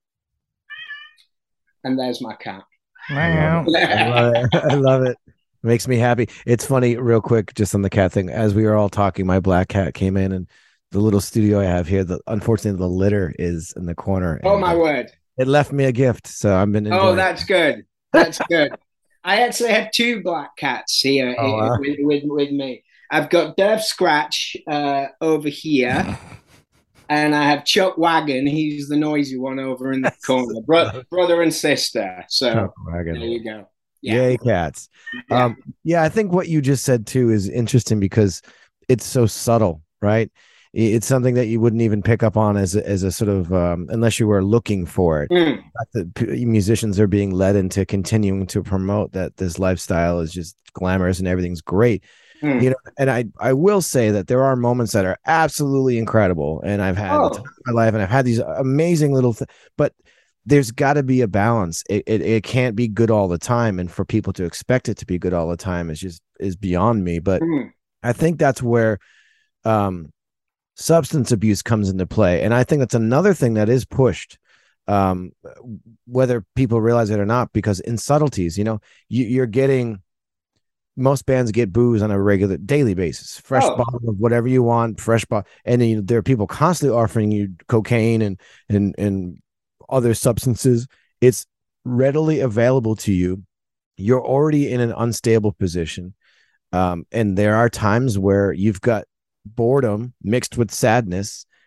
And there's my cat. I love it. I love it. I love it. It makes me happy. It's funny, real quick, just on the cat thing. As we were all talking, my black cat came in, and the little studio I have here, the unfortunately the litter is in the corner. Oh my word! It left me a gift, so I've been. Oh, that's it. Good. That's good. I actually have two black cats here oh, wow. with, with with me. I've got Derv Scratch uh, over here, and I have Chuck Wagon. He's the noisy one over in the corner, Bro- brother and sister. So Chuck Wagon. There you go. Yeah. Yay, cats! Yeah. Um, yeah, I think what you just said too is interesting because it's so subtle, right? It's something that you wouldn't even pick up on as a, as a sort of um, unless you were looking for it. Mm. The musicians are being led into continuing to promote that this lifestyle is just glamorous and everything's great. Mm. You know, and I I will say that there are moments that are absolutely incredible, and I've had oh. my life, and I've had these amazing little, th- but there's got to be a balance. It, it it can't be good all the time, and for people to expect it to be good all the time is just is beyond me. But mm. I think that's where um. substance abuse comes into play. And I think that's another thing that is pushed, um, whether people realize it or not, because in subtleties, you know, you, you're getting, most bands get booze on a regular daily basis, fresh oh. bottle of whatever you want, fresh bottle. And you know, there are people constantly offering you cocaine and, and, and other substances. It's readily available to you. You're already in an unstable position. Um, and there are times where you've got boredom mixed with sadness,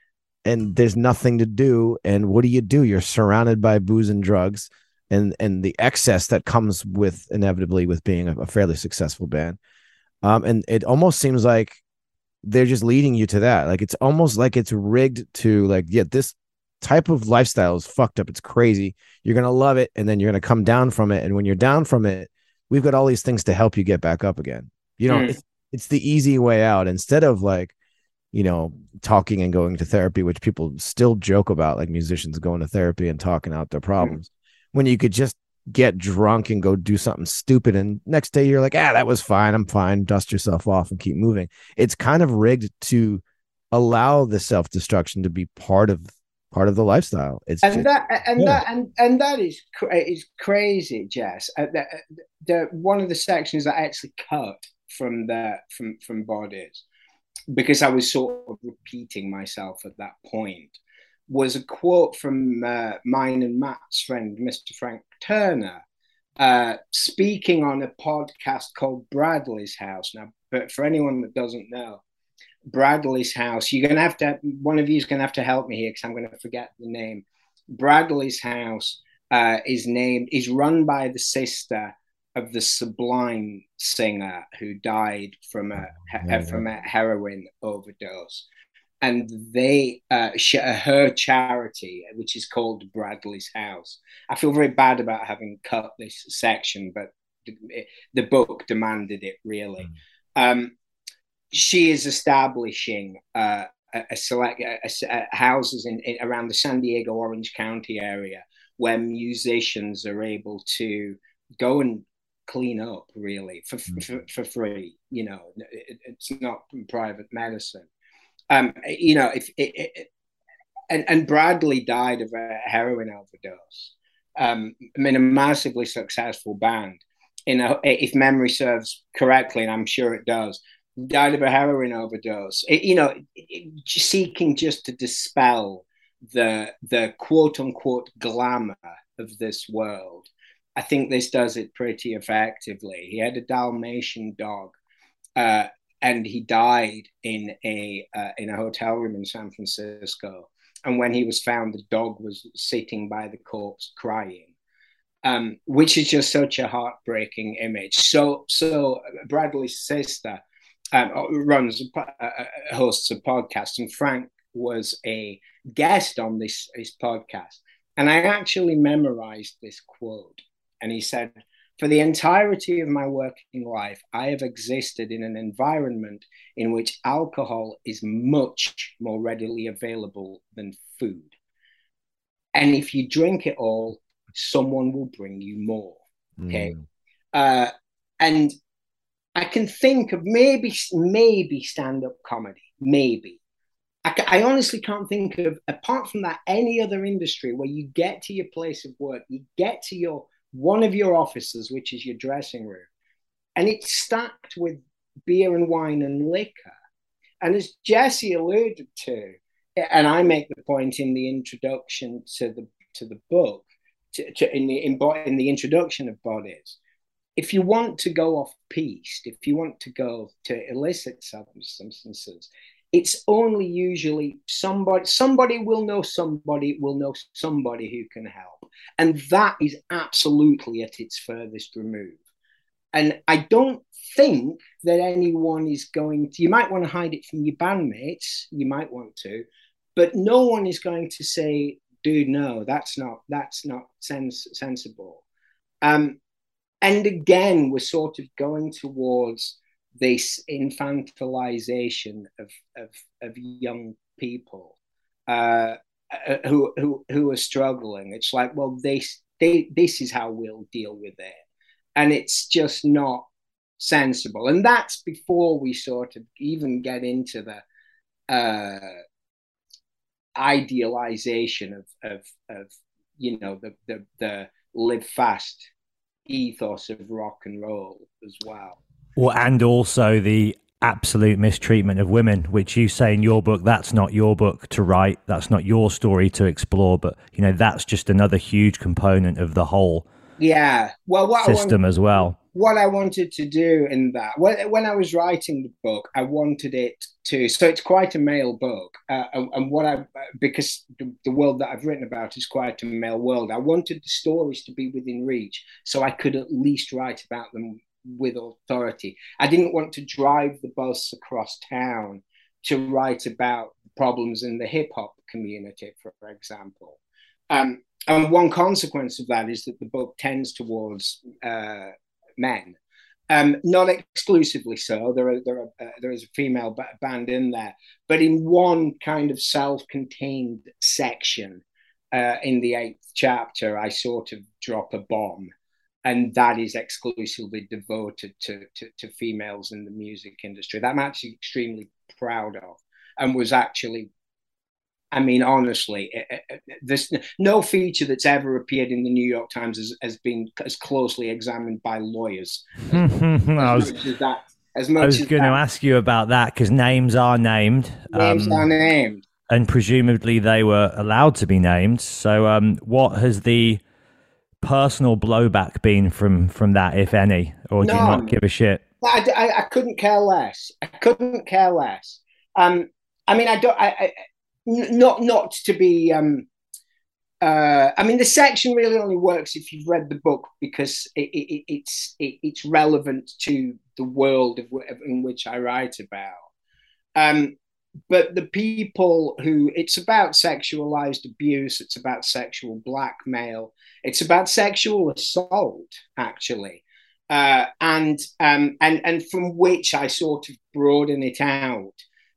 and there's nothing to do. And what do you do? You're surrounded by booze and drugs, and and the excess that comes with inevitably with being a, a fairly successful band. Um, and it almost seems like they're just leading you to that. Like it's almost like it's rigged to like, yeah, this type of lifestyle is fucked up. It's crazy. You're gonna love it, and then you're gonna come down from it. And when you're down from it, we've got all these things to help you get back up again. You know, mm. it's it's the easy way out instead of like, you know, talking and going to therapy, which people still joke about, like musicians going to therapy and talking out their problems. Mm. When you could just get drunk and go do something stupid, and next day you're like, ah, that was fine. I'm fine. Dust yourself off and keep moving. It's kind of rigged to allow the self-destruction to be part of part of the lifestyle. It's and just, that and yeah. that and and that is is crazy, Jess. Uh, the, the one of the sections I actually cut from the from from Bodies, because I was sort of repeating myself at that point, was a quote from uh, mine and Matt's friend, Mister Frank Turner, uh, speaking on a podcast called Bradley's House. Now, but for anyone that doesn't know, Bradley's House, you're going to have to, one of you is going to have to help me here because I'm going to forget the name. Bradley's House uh, is named, is run by the sister of the Sublime singer who died from a, yeah, from a heroin overdose. And they, uh, sh- her charity, which is called Bradley's House. I feel very bad about having cut this section, but the, the book demanded it, really. Mm. Um, she is establishing uh, a, a select a, a, houses in, in around the San Diego, Orange County area where musicians are able to go and clean up, really, for, mm. for, for free. You know, it, it's not private medicine. Um, you know, if it, it, and and Bradley died of a heroin overdose. Um, I mean, a massively successful band. In a, if memory serves correctly, and I'm sure it does, died of a heroin overdose. It, you know, it, seeking just to dispel the the quote unquote glamour of this world. I think this does it pretty effectively. He had a Dalmatian dog. Uh, And he died in a uh, in a hotel room in San Francisco. And when he was found, the dog was sitting by the corpse crying, um, which is just such a heartbreaking image. So, so Bradley's sister um, runs, uh, hosts a podcast, and Frank was a guest on this, this podcast. And I actually memorized this quote. And he said, "For the entirety of my working life, I have existed in an environment in which alcohol is much more readily available than food. And if you drink it all, someone will bring you more." Okay. Mm. Uh, and I can think of maybe, maybe stand-up comedy, maybe. I, I honestly can't think of, apart from that, any other industry where you get to your place of work, you get to your one of your offices, which is your dressing room, and it's stacked with beer and wine and liquor. And as Jesse alluded to, and I make the point in the introduction to the to the book, to, to in the in, in the introduction of Bodies, if you want to go off piste, if you want to go to illicit substances, it's only usually somebody, somebody will know somebody will know somebody who can help. And that is absolutely at its furthest remove. And I don't think that anyone is going to, you might want to hide it from your bandmates, you might want to, but no one is going to say, dude, no, that's not, that's not sens- sensible. Um, and again, we're sort of going towards this infantilization of, of, of young people uh, who, who, who are struggling. It's like, well, this, they, this is how we'll deal with it. And it's just not sensible. And that's before we sort of even get into the uh, idealization of, of, of, you know, the, the, the live fast ethos of rock and roll as well. Well, and also the absolute mistreatment of women, which you say in your book, that's not your book to write, that's not your story to explore, but, you know, that's just another huge component of the whole yeah. well, what system want, as well. what I wanted to do in that, when, when I was writing the book, I wanted it to, so it's quite a male book. Uh, and, and what I, because the, the world that I've written about is quite a male world, I wanted the stories to be within reach so I could at least write about them with authority. I didn't want to drive the bus across town to write about problems in the hip hop community, for example. Um, and one consequence of that is that the book tends towards uh, men, um, not exclusively so. There are there are uh, there is a female b- band in there, but in one kind of self-contained section uh, in the eighth chapter, I sort of drop a bomb, and that is exclusively devoted to, to to females in the music industry. That I'm actually extremely proud of, and was actually. I mean, honestly, there's no feature that's ever appeared in the New York Times has, has been as closely examined by lawyers. As, I as was, much as that. As much I was as going to ask you about that because names are named. Names um, are named. And presumably they were allowed to be named. So um, what has the personal blowback been from, from that, if any? Or do no, you not give a shit? I, I, I couldn't care less. I couldn't care less. Um, I mean, I don't... I, I, Not not to be. Um, uh, I mean, the section really only works if you've read the book because it, it, it's it, it's relevant to the world of, in which I write about. Um, but the people who it's about sexualized abuse, it's about sexual blackmail, it's about sexual assault, actually, uh, and um, and and from which I sort of broaden it out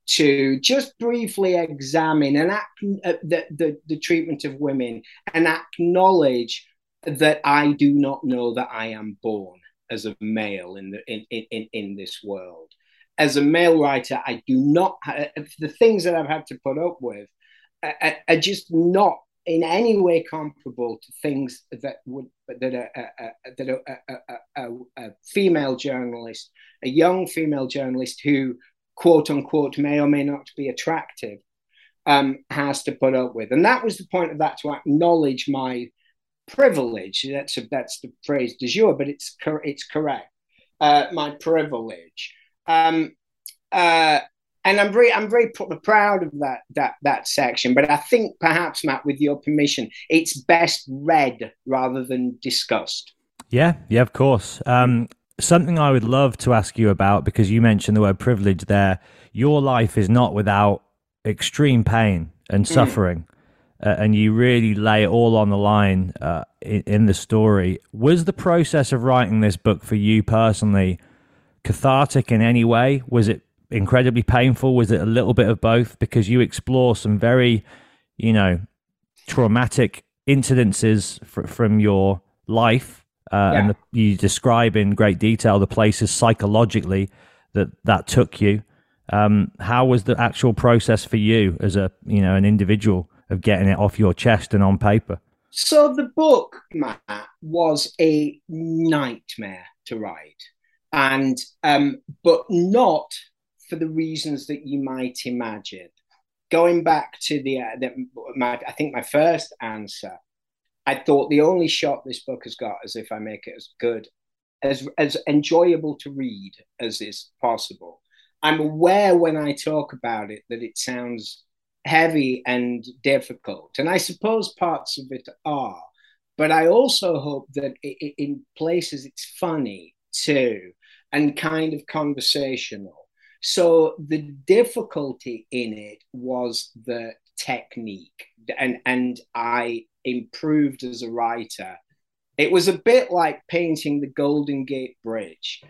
to just briefly examine and ac- uh, the, the, the treatment of women and acknowledge that I do not know that I am born as a male in, the, in, in, in this world. As a male writer, I do not, ha- the things that I've had to put up with are, are just not in any way comparable to things that would that a, a, a, that a, a, a, a female journalist, a young female journalist who quote unquote may or may not be attractive um, has to put up with. And that was the point of that, to acknowledge my privilege. That's a, that's the phrase du jour, but it's cor- it's correct. Uh, my privilege. Um, uh, and I'm very I'm very pr- proud of that that that section. But I think perhaps, Matt, with your permission, it's best read rather than discussed. Yeah, yeah, of course. Um, something I would love to ask you about, because you mentioned the word privilege there. Your life is not without extreme pain and suffering, mm. uh, and you really lay it all on the line uh, in, in the story. Was the process of writing this book for you personally cathartic in any way? Was it incredibly painful? Was it a little bit of both? Because you explore some very, you know, traumatic incidences fr- from your life. Uh, yeah. And the, you describe in great detail the places psychologically that that took you. Um, how was the actual process for you as a, you know, an individual of getting it off your chest and on paper? So the book, Matt, was a nightmare to write, and um, but not for the reasons that you might imagine. Going back to the, uh, the my, I think my first answer. I thought the only shot this book has got is if I make it as good, as as enjoyable to read as is possible. I'm aware when I talk about it that it sounds heavy and difficult, and I suppose parts of it are, but I also hope that it, it, in places it's funny too and kind of conversational. So the difficulty in it was the technique, and and I improved as a writer. It was a bit like painting the Golden Gate Bridge.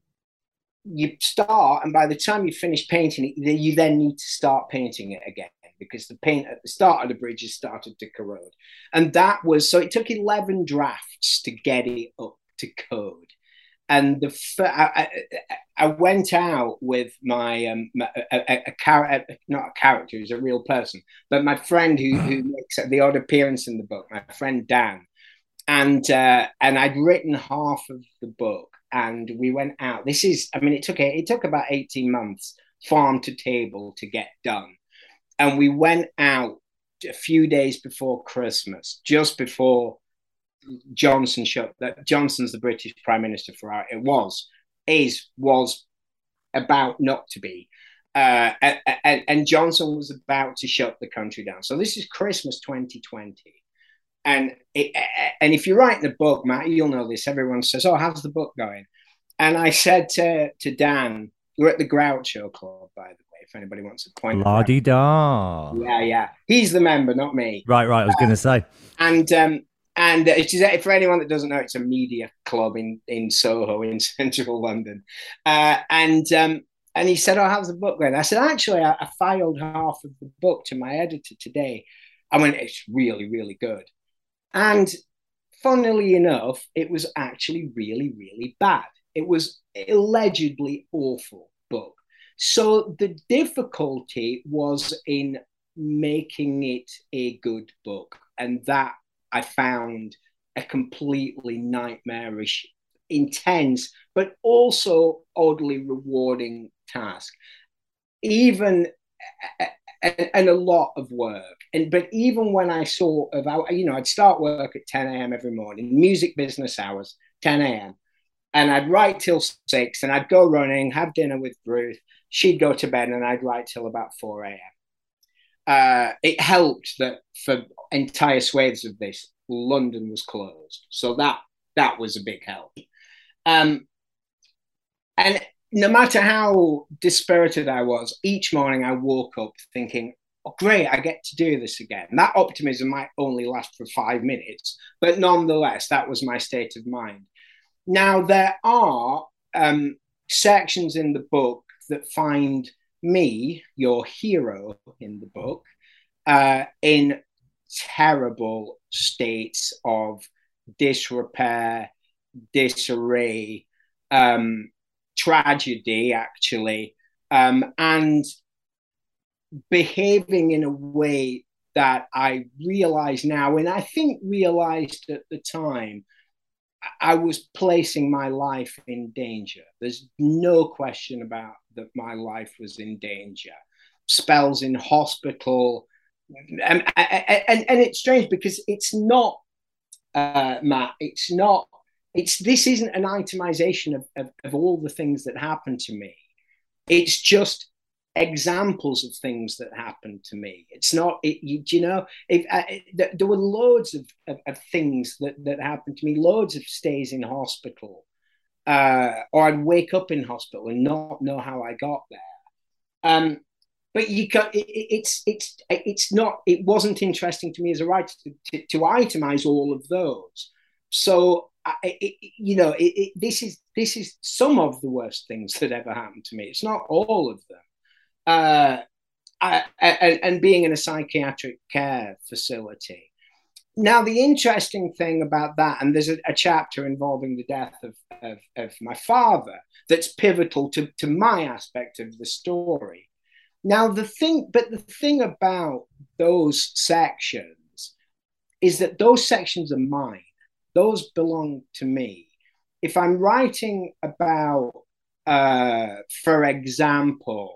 You start, and by the time you finish painting it, you then need to start painting it again because the paint at the start of the bridge has started to corrode. And that was, so it took eleven drafts to get it up to code. And the I, I, I went out with my, um, my a, a, a character, not a character, he's a real person, but my friend who, who makes the odd appearance in the book, my friend Dan, and uh, and I'd written half of the book, and we went out. This is, I mean, it took it took about eighteen months, farm to table, to get done, and we went out a few days before Christmas, just before Johnson shut that Johnson's the British Prime Minister for our, it was is was about not to be. Uh, and, and Johnson was about to shut the country down. So this is Christmas twenty twenty. And it, and if you write in the book, Matt, you'll know this. Everyone says, "Oh, how's the book going?" And I said to, to Dan, we're at the Groucho Club, by the way, if anybody wants to point La di da. Yeah, yeah. He's the member, not me. Right, right. I was uh, going to say. And um, and it's, for anyone that doesn't know, it's a media club in, in Soho, in central London. Uh, and um, and he said, "Oh, how's the book going?" I said, "Actually, I, I filed half of the book to my editor today." I went, "It's really, really good." And funnily enough, it was actually really, really bad. It was allegedly awful book. So the difficulty was in making it a good book. And that I found a completely nightmarish, intense, but also oddly rewarding task. Even and, and a lot of work. And but even when I sort of, you know, I'd start work at ten a.m. every morning, music business hours, ten a.m. And I'd write till six, and I'd go running, have dinner with Ruth. She'd go to bed, and I'd write till about four a.m. Uh, it helped that for entire swathes of this, London was closed. So that that was a big help. Um, and no matter how dispirited I was, each morning I woke up thinking, "Oh, great, I get to do this again." And that optimism might only last for five minutes, but nonetheless, that was my state of mind. Now, there are um, sections in the book that find me, your hero in the book, uh, in terrible states of disrepair, disarray, um, tragedy, actually, um, and behaving in a way that I realize now, and I think realized at the time, I was placing my life in danger. There's no question about that my life was in danger. Spells in hospital. And, and, and it's strange because it's not, uh, Matt, it's not, it's, this isn't an itemization of, of, of all the things that happened to me. It's just examples of things that happened to me. It's not, it, you, you know, if, uh, it, there were loads of, of, of things that, that happened to me, loads of stays in hospital, uh, or I'd wake up in hospital and not know how I got there. Um, but you got, it, it's, it's, it's not, it wasn't interesting to me as a writer to, to, to itemize all of those. So, I, it, you know, it, it, this is, this is some of the worst things that ever happened to me. It's not all of them. Uh, I, I, and being in a psychiatric care facility. Now, the interesting thing about that, and there's a, a chapter involving the death of, of, of my father that's pivotal to, to my aspect of the story. Now, the thing, but the thing about those sections is that those sections are mine. Those belong to me. If I'm writing about, uh, for example,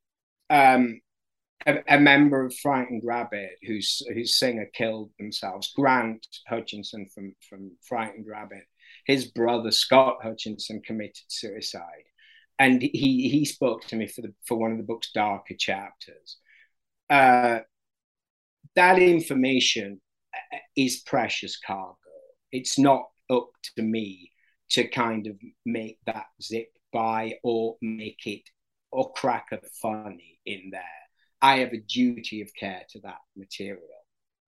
Um, a, a member of Frightened Rabbit whose whose singer killed themselves, Grant Hutchinson from, from Frightened Rabbit. His brother Scott Hutchinson committed suicide, and he he spoke to me for the for one of the book's darker chapters. Uh, that information is precious cargo. It's not up to me to kind of make that zip by or make it or crack a funny in there. I have a duty of care to that material.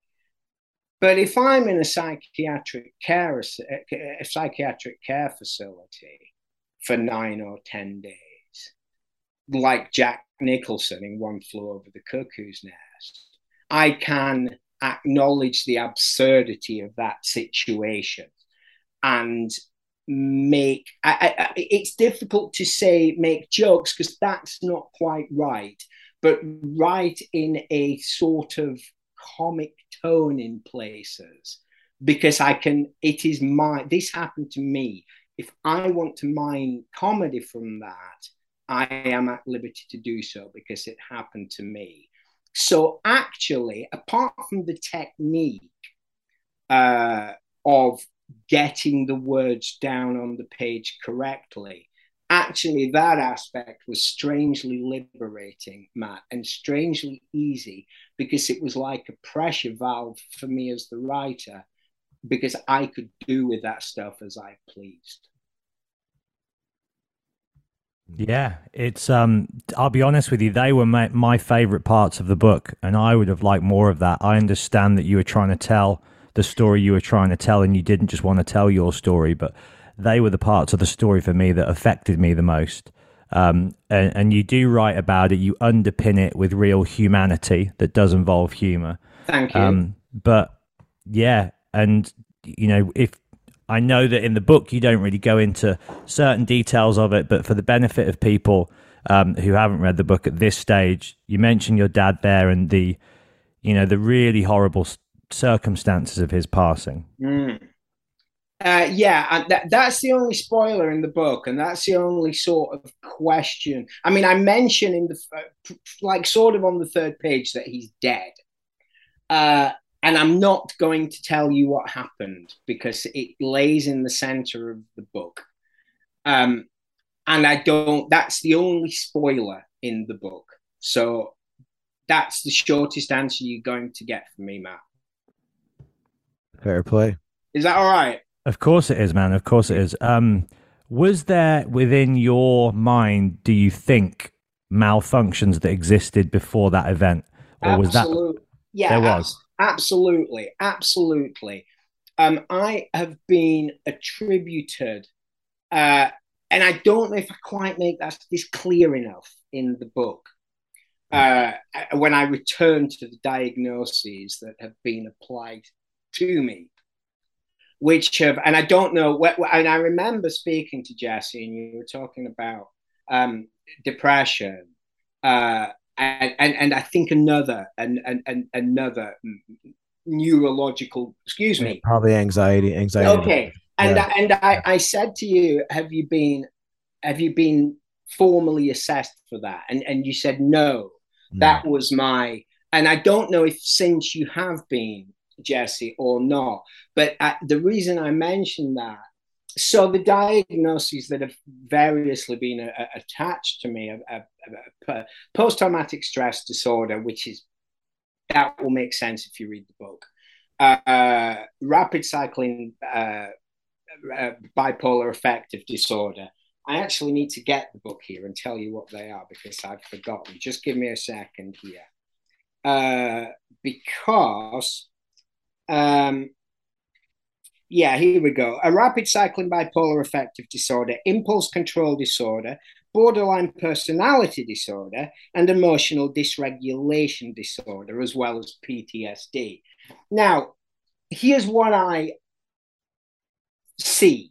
But if I'm in a psychiatric care, a psychiatric care facility for nine or ten days, like Jack Nicholson in One Flew Over the Cuckoo's Nest, I can acknowledge the absurdity of that situation and make I, I, it's difficult to say make jokes because that's not quite right, but write in a sort of comic tone in places because I can, it is my, this happened to me. If I want to mine comedy from that, I am at liberty to do so because it happened to me. So actually, apart from the technique uh of getting the words down on the page correctly. Actually, that aspect was strangely liberating, Matt, and strangely easy, because it was like a pressure valve for me as the writer, because I could do with that stuff as I pleased. Yeah, it's um I'll be honest with you, they were my, my favorite parts of the book, and I would have liked more of that. I understand that you were trying to tell the story you were trying to tell, and you didn't just want to tell your story, but they were the parts of the story for me that affected me the most. Um, and, and you do write about it. You underpin it with real humanity that does involve humor. Thank you. Um, but yeah, and you know, if I know that in the book you don't really go into certain details of it, but for the benefit of people um, who haven't read the book at this stage, you mention your dad there and the, you know, the really horrible circumstances of his passing. Mm. Uh, yeah, and that, that's the only spoiler in the book, and that's the only sort of question. I mean, I mention in the, uh, like sort of on the third page that he's dead. Uh, and I'm not going to tell you what happened because it lays in the center of the book. Um, and I don't, that's the only spoiler in the book. So that's the shortest answer you're going to get from me, Matt. Fair play. Is that all right? Of course it is, man. Of course it is. Um, was there within your mind, do you think, malfunctions that existed before that event? Or was Absolutely. that? Yeah, there was. Absolutely. Absolutely. Um, I have been attributed, uh, and I don't know if I quite make that this clear enough in the book. Uh, when I return to the diagnoses that have been applied to me, which have, and I don't know, and I remember speaking to Jesse, and you were talking about um, depression, uh, and, and and I think another and and, and another neurological, excuse me, probably anxiety, anxiety. Okay, and yeah. and I, I said to you, have you been, have you been formally assessed for that? And and you said no. Mm. That was my, and I don't know if since you have been, Jesse, or not, but uh, the reason I mentioned that, so the diagnoses that have variously been uh, attached to me, a, a, a post-traumatic stress disorder, which is, that will make sense if you read the book, uh, uh, rapid cycling uh, uh, bipolar affective disorder. I actually need to get the book here and tell you what they are because I've forgotten. Just give me a second here. Uh, because Um, yeah, here we go. A rapid cycling bipolar affective disorder, impulse control disorder, borderline personality disorder, and emotional dysregulation disorder, as well as P T S D. Now, here's what I see.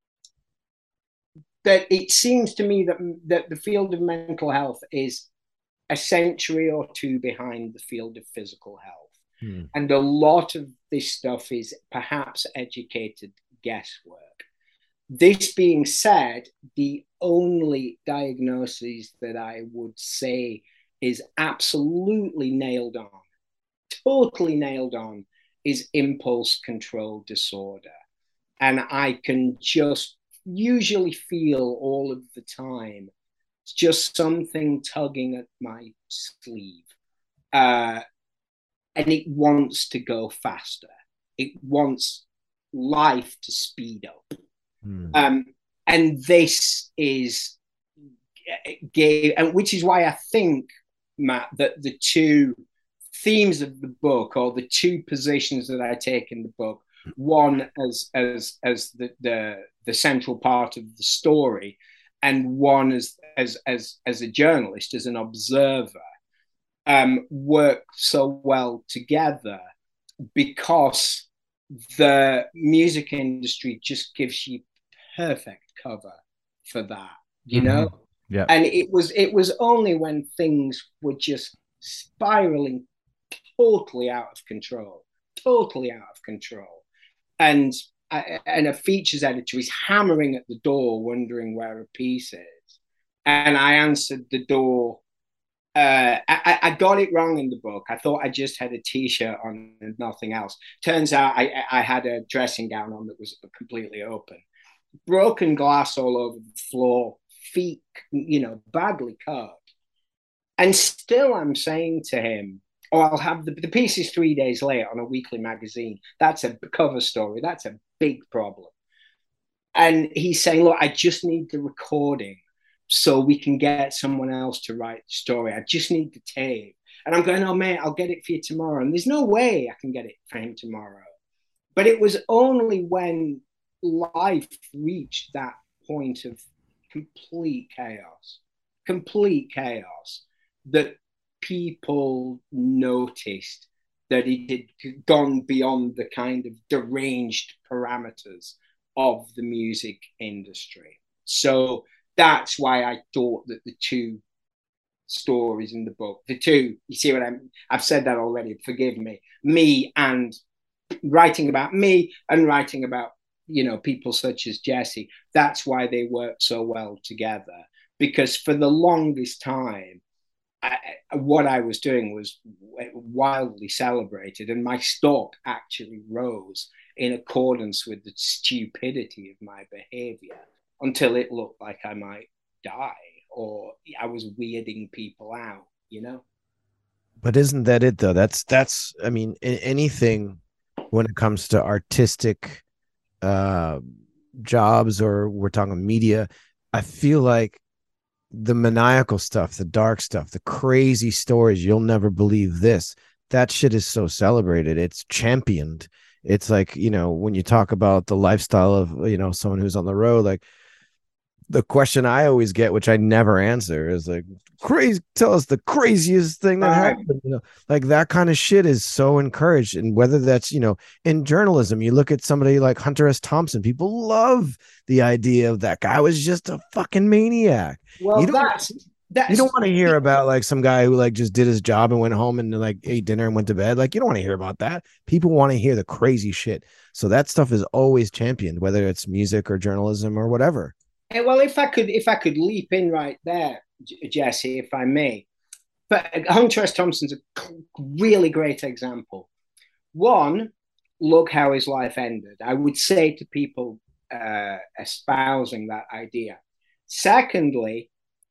That it seems to me that, that the field of mental health is a century or two behind the field of physical health. Hmm. And a lot of this stuff is perhaps educated guesswork. This being said, the only diagnosis that I would say is absolutely nailed on, totally nailed on, is impulse control disorder. And I can just usually feel all of the time, it's just something tugging at my sleeve. Uh, And it wants to go faster. It wants life to speed up. Mm. Um, and this is, gave, and which is why I think, Matt, that the two themes of the book, or the two positions that I take in the book, one as as as the the, the central part of the story, and one as as as as a journalist, as an observer, Um, work so well together because the music industry just gives you perfect cover for that, you mm-hmm. know? Yeah. And it was it was only when things were just spiraling totally out of control, totally out of control. And and a features editor is hammering at the door, wondering where a piece is. And I answered the door uh, I, I got it wrong in the book. I thought I just had a t-shirt on and nothing else. Turns out I, I had a dressing gown on that was completely open. Broken glass all over the floor, feet, you know, badly cut. And still I'm saying to him, oh, I'll have the, the piece is three days later on a weekly magazine. That's a cover story. That's a big problem. And he's saying, look, I just need the recording so we can get someone else to write the story. I just need the tape. And I'm going, oh, mate, I'll get it for you tomorrow. And there's no way I can get it for him tomorrow. But it was only when life reached that point of complete chaos, complete chaos, that people noticed that it had gone beyond the kind of deranged parameters of the music industry. So that's why I thought that the two stories in the book, the two, you see what I'm, I've said that already, forgive me, me and writing about me and writing about, you know, people such as Jesse, that's why they work so well together. Because for the longest time, I, what I was doing was wildly celebrated, and my stock actually rose in accordance with the stupidity of my behavior until it looked like I might die or I was weirding people out, you know? But isn't that it though? That's, that's, I mean, anything when it comes to artistic uh, jobs, or we're talking media, I feel like the maniacal stuff, the dark stuff, the crazy stories, you'll never believe this, that shit is so celebrated. It's championed. It's like, you know, when you talk about the lifestyle of, you know, someone who's on the road, like the question I always get, which I never answer, is like, crazy, tell us the craziest thing that happened. You know, like that kind of shit is so encouraged. And whether that's, you know, in journalism, you look at somebody like Hunter S. Thompson, people love the idea of that guy was just a fucking maniac. Well, you don't, that's, that's you don't want to hear about like some guy who like just did his job and went home and like ate dinner and went to bed. Like, you don't want to hear about that. People want to hear the crazy shit. So that stuff is always championed, whether it's music or journalism or whatever. Well, if I could, if I could leap in right there, Jesse, if I may. But Hunter S. Thompson's a really great example. One, look how his life ended. I would say to people uh, espousing that idea. Secondly,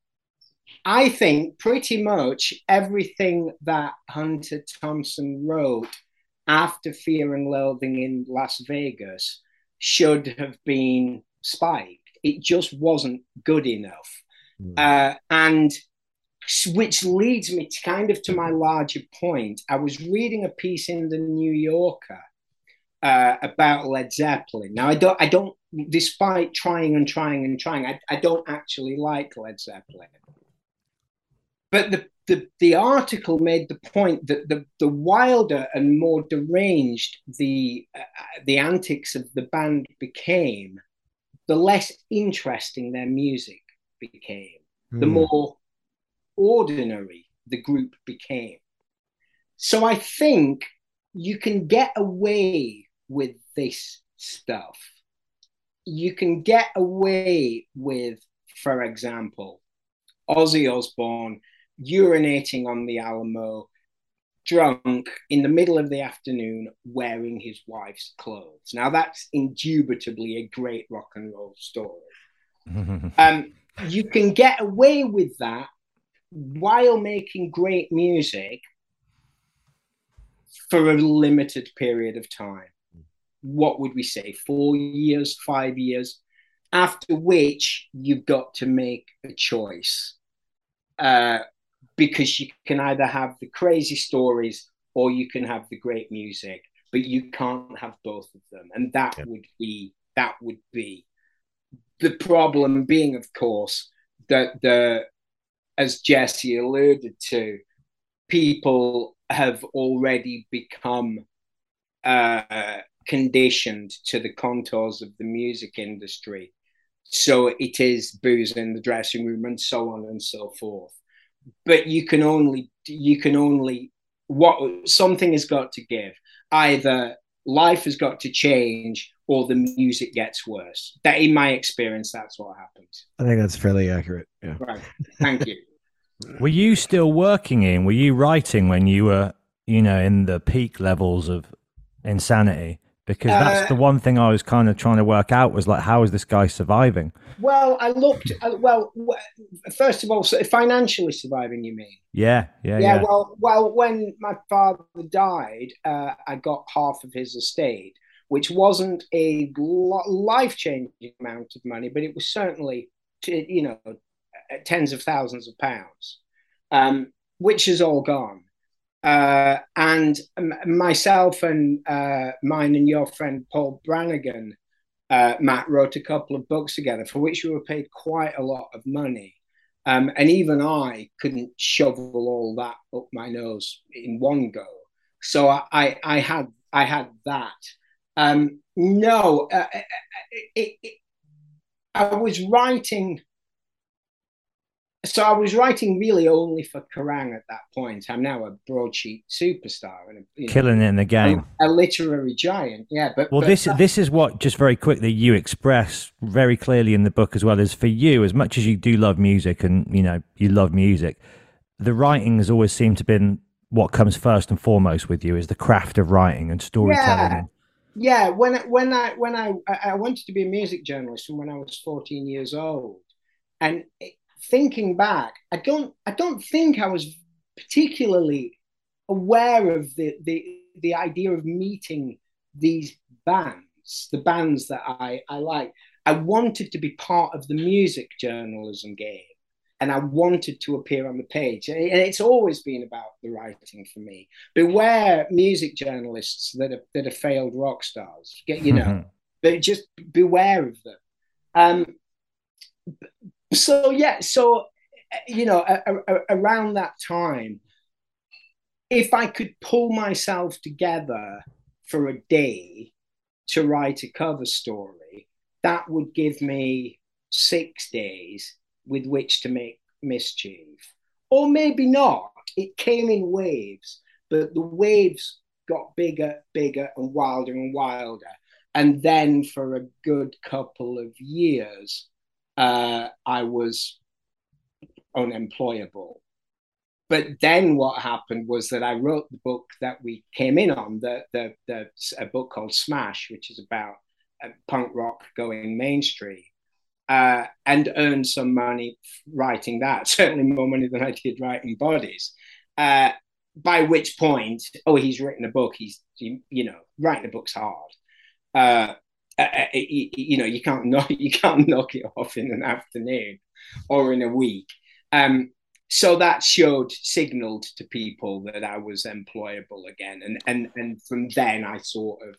I think pretty much everything that Hunter Thompson wrote after Fear and Loathing in Las Vegas should have been spiked. It just wasn't good enough. Mm. Uh, and which leads me to kind of to my larger point. I was reading a piece in the New Yorker uh, about Led Zeppelin. Now, I don't, I don't, despite trying and trying and trying, I, I don't actually like Led Zeppelin. But the, the, the article made the point that the, the wilder and more deranged the, uh, the antics of the band became, the less interesting their music became, mm. the more ordinary the group became. So I think you can get away with this stuff. You can get away with, for example, Ozzy Osbourne urinating on the Alamo, drunk in the middle of the afternoon, wearing his wife's clothes. Now that's indubitably a great rock and roll story. um, you can get away with that while making great music for a limited period of time. What would we say? Four years, five years, after which you've got to make a choice. Uh, because you can either have the crazy stories or you can have the great music, but you can't have both of them. And that yeah. would be, that would be the problem being, of course, that the, as Jesse alluded to, people have already become uh, conditioned to the contours of the music industry. So it is booze in the dressing room and so on and so forth. But you can only, you can only, what something has got to give. Either life has got to change or the music gets worse. That, in my experience, that's what happens. I think that's fairly accurate. Yeah. Right. Thank you. Were you still working in? Were you writing when you were, you know, in the peak levels of insanity? Because that's Uh, the one thing I was kind of trying to work out was like, how is this guy surviving? well, I looked. Uh, well, w- first of all, so financially surviving, you mean? Yeah, yeah, Yeah. yeah. Well, well, when my father died, uh, I got half of his estate, which wasn't a life changing amount of money, but it was certainly, t- you know, tens of thousands of pounds, um, which is all gone. Uh, and m- myself and uh, mine and your friend Paul Brannigan, uh, Matt, wrote a couple of books together for which we were paid quite a lot of money. Um, and even I couldn't shovel all that up my nose in one go. So I, I, I had I had that. Um, no, uh, it, it, I was writing so I was writing really only for Kerrang at that point. I'm now a broadsheet superstar and a, you know, Killing it in the game. a, a literary giant. Yeah, but Well, but, this this is what, just very quickly, you express very clearly in the book as well, is for you, as much as you do love music and, you know, you love music, the writing has always seemed to have been what comes first and foremost with you, is the craft of writing and storytelling. yeah, yeah. When when I when I I wanted to be a music journalist from when I was fourteen years old, and thinking back, I don't I don't think I was particularly aware of the the the idea of meeting these bands, the bands that I I like. I wanted to be part of the music journalism game, and I wanted to appear on the page. And it's always been about the writing for me. Beware music journalists that are that are failed rock stars. Get you know, but just beware of them. Um, so yeah, so you know, a, a, around that time, if I could pull myself together for a day to write a cover story, that would give me six days with which to make mischief. Or maybe not. It came in waves, but the waves got bigger, bigger, and wilder and wilder. And then for a good couple of years, uh, I was unemployable. But then what happened was that I wrote the book that we came in on, the the, the a book called Smash, which is about uh, punk rock going mainstream, uh, and earned some money writing that. Certainly more money than I did writing Bodies. Uh, by which point, oh, he's written a book. He's you know writing a book's hard. Uh, uh, you, you know you can't knock you can't knock it off in an afternoon or in a week. Um, So that showed, signaled to people that I was employable again. And, and, and from then I sort of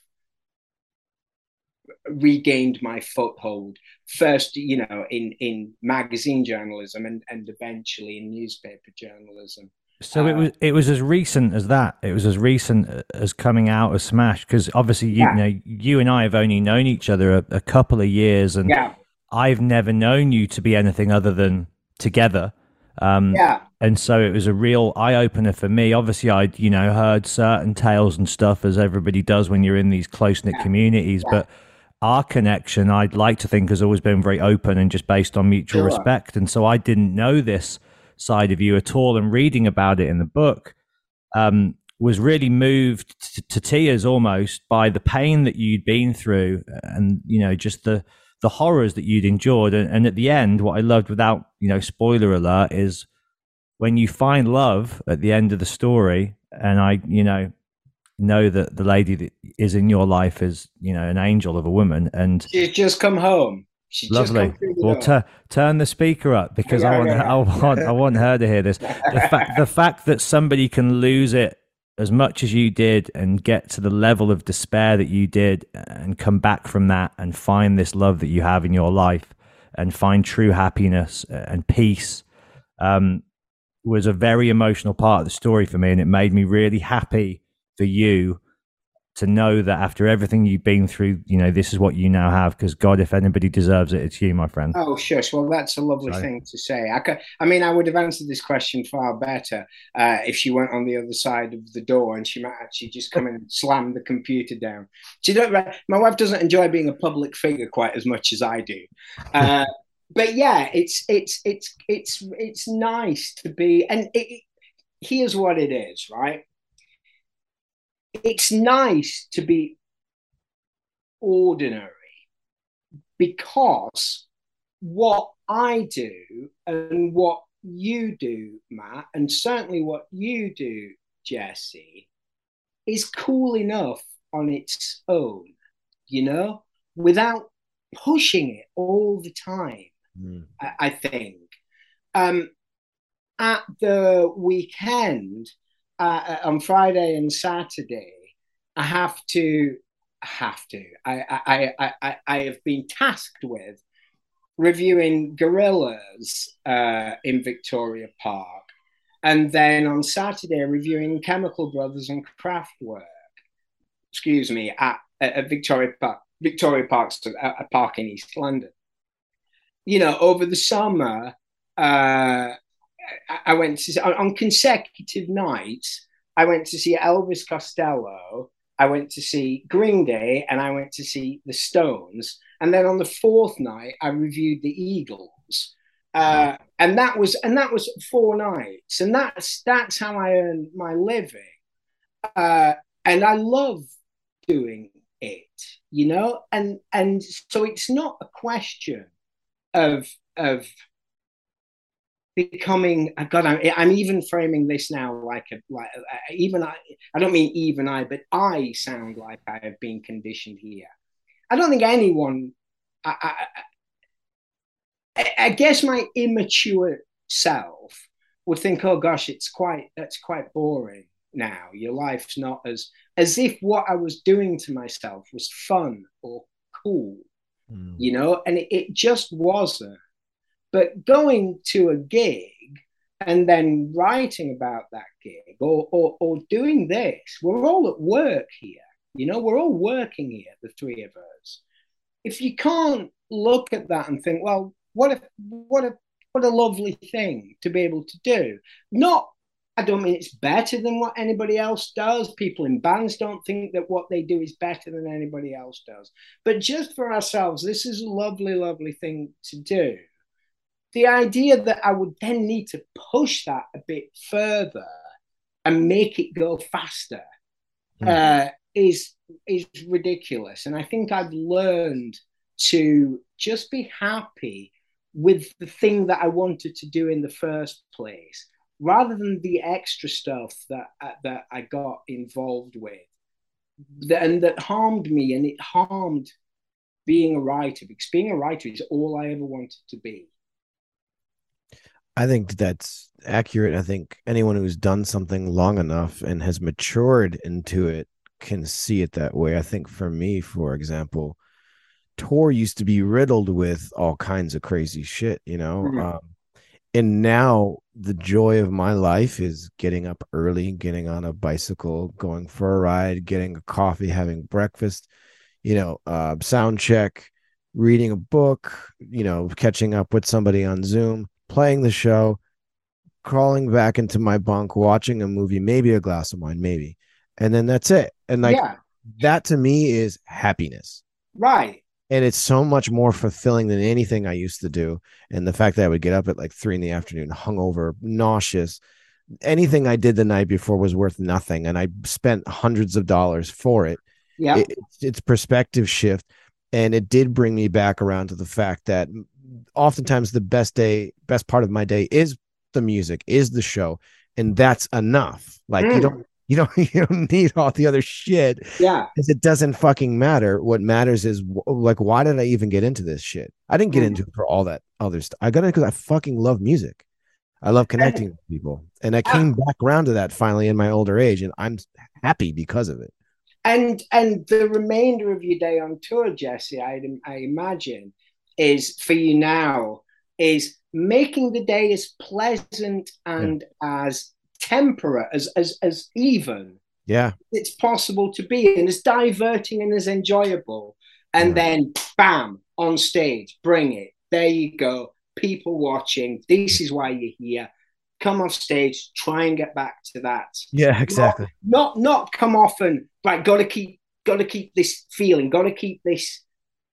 regained my foothold, first, you know, in, in magazine journalism and, and eventually in newspaper journalism. So uh, it was it was as recent as that. It was as recent as coming out of Smash, because obviously you, yeah. you know you and I have only known each other a, a couple of years, and yeah. I've never known you to be anything other than together. Um, yeah. And so it was a real eye opener for me. Obviously, I'd you know heard certain tales and stuff, as everybody does when you're in these close knit yeah. communities, yeah. but our connection, I'd like to think, has always been very open and just based on mutual sure. respect. And so I didn't know this side of you at all, and reading about it in the book um, was really moved to, to tears almost by the pain that you'd been through, and you know just the the horrors that you'd endured. And, and at the end, what I loved, without you know spoiler alert, is when you find love at the end of the story, and I you know know that the lady that is in your life is you know an angel of a woman, and she's just come home. She Lovely. Well, t- turn the speaker up, because yeah, I want, yeah. I want, I want her to hear this. The fact, the fact that somebody can lose it as much as you did, and get to the level of despair that you did, and come back from that, and find this love that you have in your life, and find true happiness and peace, um, was a very emotional part of the story for me, and it made me really happy for you to know that after everything you've been through, you know, this is what you now have, because God, if anybody deserves it, it's you, my friend. Oh, shush. Well, that's a lovely so. thing to say. I, could, I mean, I would have answered this question far better uh, if she went on the other side of the door, and she might actually just come and slam the computer down. She don't, my wife doesn't enjoy being a public figure quite as much as I do. Uh, but yeah, it's it's it's it's it's nice to be, and it, it, here's what it is, right? It's nice to be ordinary because what I do and what you do, Matt, and certainly what you do, Jesse, is cool enough on its own, you know, without pushing it all the time. Mm. I, I think um, at the weekend, uh, on Friday and Saturday, I have to, have to, I, I, I, I, I have been tasked with reviewing Gorillaz uh, in Victoria Park, and then on Saturday reviewing Chemical Brothers and Kraftwerk. Excuse me, at, at Victoria Park, Victoria Park's a, a park in East London. You know, over the summer, uh, I went to on consecutive nights. I went to see Elvis Costello, I went to see Green Day, and I went to see the Stones. And then on the fourth night, I reviewed the Eagles, uh, and that was and that was four nights, and that's that's how I earn my living, uh, and I love doing it, you know. And and so it's not a question of of becoming. God, I'm, I'm even framing this now like a like even I. I don't mean even I, but I sound like I have been conditioned here. I don't think anyone. I, I, I guess my immature self would think, "Oh gosh, it's quite that's quite boring now. Your life's not as as if what I was doing to myself was fun or cool, mm. you know." And it, it just wasn't. But going to a gig and then writing about that gig, or or, or doing this, we're all at work here. You know, we're all working here, the three of us. If you can't look at that and think, well, what a what a what a lovely thing to be able to do. Not, I don't mean it's better than what anybody else does. People in bands don't think that what they do is better than anybody else does. But just for ourselves, this is a lovely, lovely thing to do. The idea that I would then need to push that a bit further and make it go faster mm. uh, is is ridiculous. And I think I've learned to just be happy with the thing that I wanted to do in the first place, rather than the extra stuff that uh, that I got involved with, that, and that harmed me, and it harmed being a writer, because being a writer is all I ever wanted to be. I think that's accurate. I think anyone who's done something long enough and has matured into it can see it that way. I think for me, for example, tour used to be riddled with all kinds of crazy shit, you know? Mm-hmm. Um, and now the joy of my life is getting up early, getting on a bicycle, going for a ride, getting a coffee, having breakfast, you know, uh, sound check, reading a book, you know, catching up with somebody on Zoom, playing the show, crawling back into my bunk, watching a movie, maybe a glass of wine, maybe. And then that's it. And like yeah. that to me is happiness. Right. And it's so much more fulfilling than anything I used to do. And the fact that I would get up at like three in the afternoon, hungover, nauseous, anything I did the night before was worth nothing. And I spent hundreds of dollars for it. Yeah. It, it's perspective shift. And it did bring me back around to the fact that oftentimes the best day, best part of my day is the music, is the show. And that's enough. Like mm. you don't, You don't, you don't need all the other shit. Yeah. Because it doesn't fucking matter. What matters is, like, why did I even get into this shit? I didn't get mm. into it for all that other stuff. I got it because I fucking love music. I love connecting with people. And I came back around to that finally in my older age. And I'm happy because of it. And and the remainder of your day on tour, Jesse, I, I imagine, is for you now, is making the day as pleasant and yeah. as temperate as as as even yeah it's possible to be, and as diverting and as enjoyable, and yeah. then bam, on stage, bring it, there you go, people watching, this is why you're here, come off stage, try and get back to that. Yeah, exactly. Not not, not come off and right, gotta keep gotta keep this feeling, gotta keep this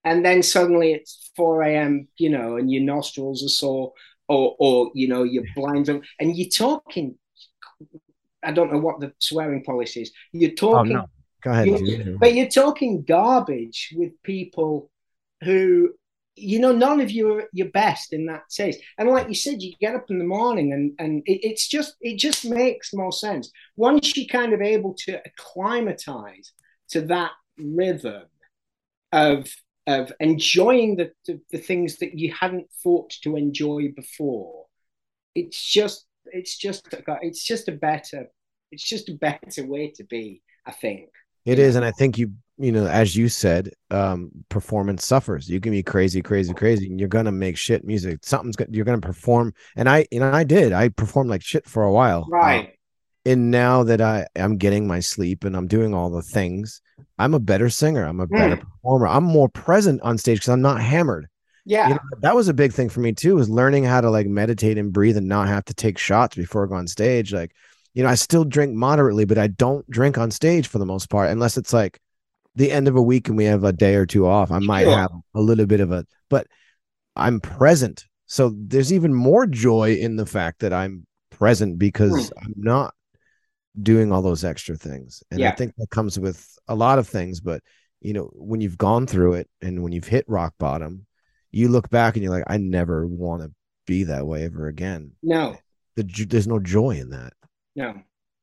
and then suddenly it's four a.m., you know, and your nostrils are sore, or, or you know, you're blind, and you're talking. I don't know what the swearing policy is. You're talking. Oh, no. Go ahead, you're, dude. but you're talking garbage with people who, you know, none of you are your best in that sense. And like you said, you get up in the morning, and and it, it's just it just makes more sense once you're kind of able to acclimatize to that rhythm of of enjoying the, the, the things that you hadn't thought to enjoy before. It's just it's just it's just a better it's just a better way to be, I think. It is, and I think you you know, as you said, um, performance suffers. You can be crazy, crazy, crazy, and you're gonna make shit music. Something's gonna you're gonna perform, and I you know I did. I performed like shit for a while, right? Um, and now that I am getting my sleep and I'm doing all the things, I'm a better singer. I'm a better mm. performer. I'm more present on stage because I'm not hammered. Yeah, you know, that was a big thing for me too. Was learning how to like meditate and breathe and not have to take shots before I go on stage. Like, you know, I still drink moderately, but I don't drink on stage for the most part, unless it's like the end of a week and we have a day or two off. I might sure. have a little bit of a, but I'm present. So there's even more joy in the fact that I'm present because mm. I'm not doing all those extra things. And yeah. I think that comes with a lot of things, but you know, when you've gone through it and when you've hit rock bottom, you look back and you're like, I never want to be that way ever again. No, the, there's no joy in that. No.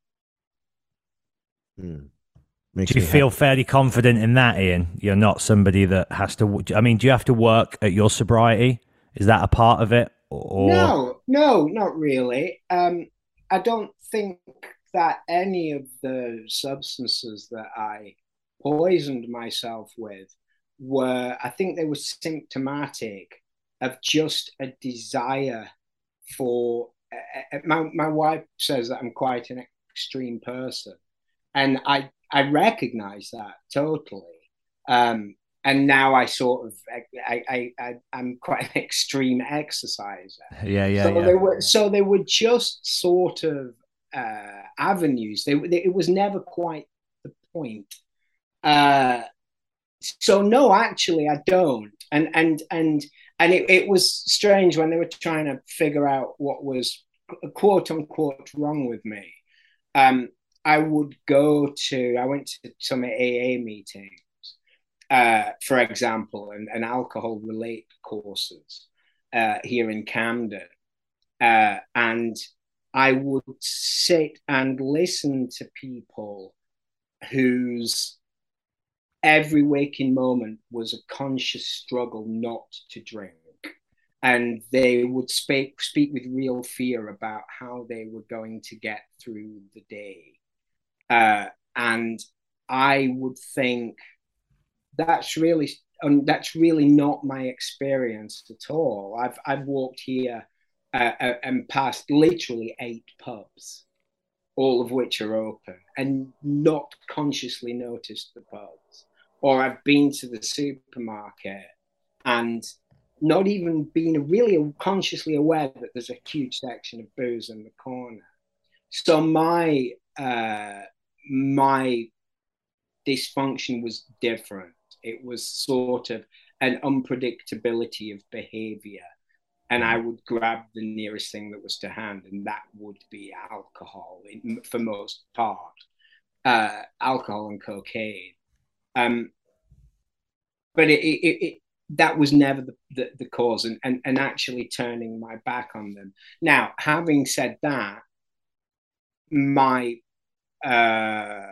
Hmm. Do you feel happy. fairly confident in that, Ian? You're not somebody that has to, I mean, do you have to work at your sobriety? Is that a part of it? Or... No, no, not really. Um, I don't think that any of the substances that I poisoned myself with were, I think they were symptomatic of just a desire for, uh, my, my wife says that I'm quite an extreme person. And I, I recognize that totally. Um, and now I sort of, I, I, I, I'm quite an extreme exerciser. Yeah, yeah, so yeah. They were, so they were just sort of uh, avenues. They, they, it was never quite the point. Uh, so no, actually, I don't. And and and and it, it was strange when they were trying to figure out what was quote unquote wrong with me. Um, I would go to, I went to some A A meetings, uh, for example, and, and alcohol relate courses uh, here in Camden. Uh, and I would sit and listen to people whose every waking moment was a conscious struggle not to drink. And they would speak, speak with real fear about how they were going to get through the day. Uh, and I would think that's really um, that's really not my experience at all. I've I've walked here uh, uh, and passed literally eight pubs, all of which are open, and not consciously noticed the pubs. Or I've been to the supermarket and not even been really consciously aware that there's a huge section of booze in the corner. So my uh, my dysfunction was different. It was sort of an unpredictability of behavior. And I would grab the nearest thing that was to hand, and that would be alcohol in, for most part, uh, alcohol and cocaine. Um, but it, it, it, that was never the, the, the cause, and, and, and actually turning my back on them. Now, having said that, my uh,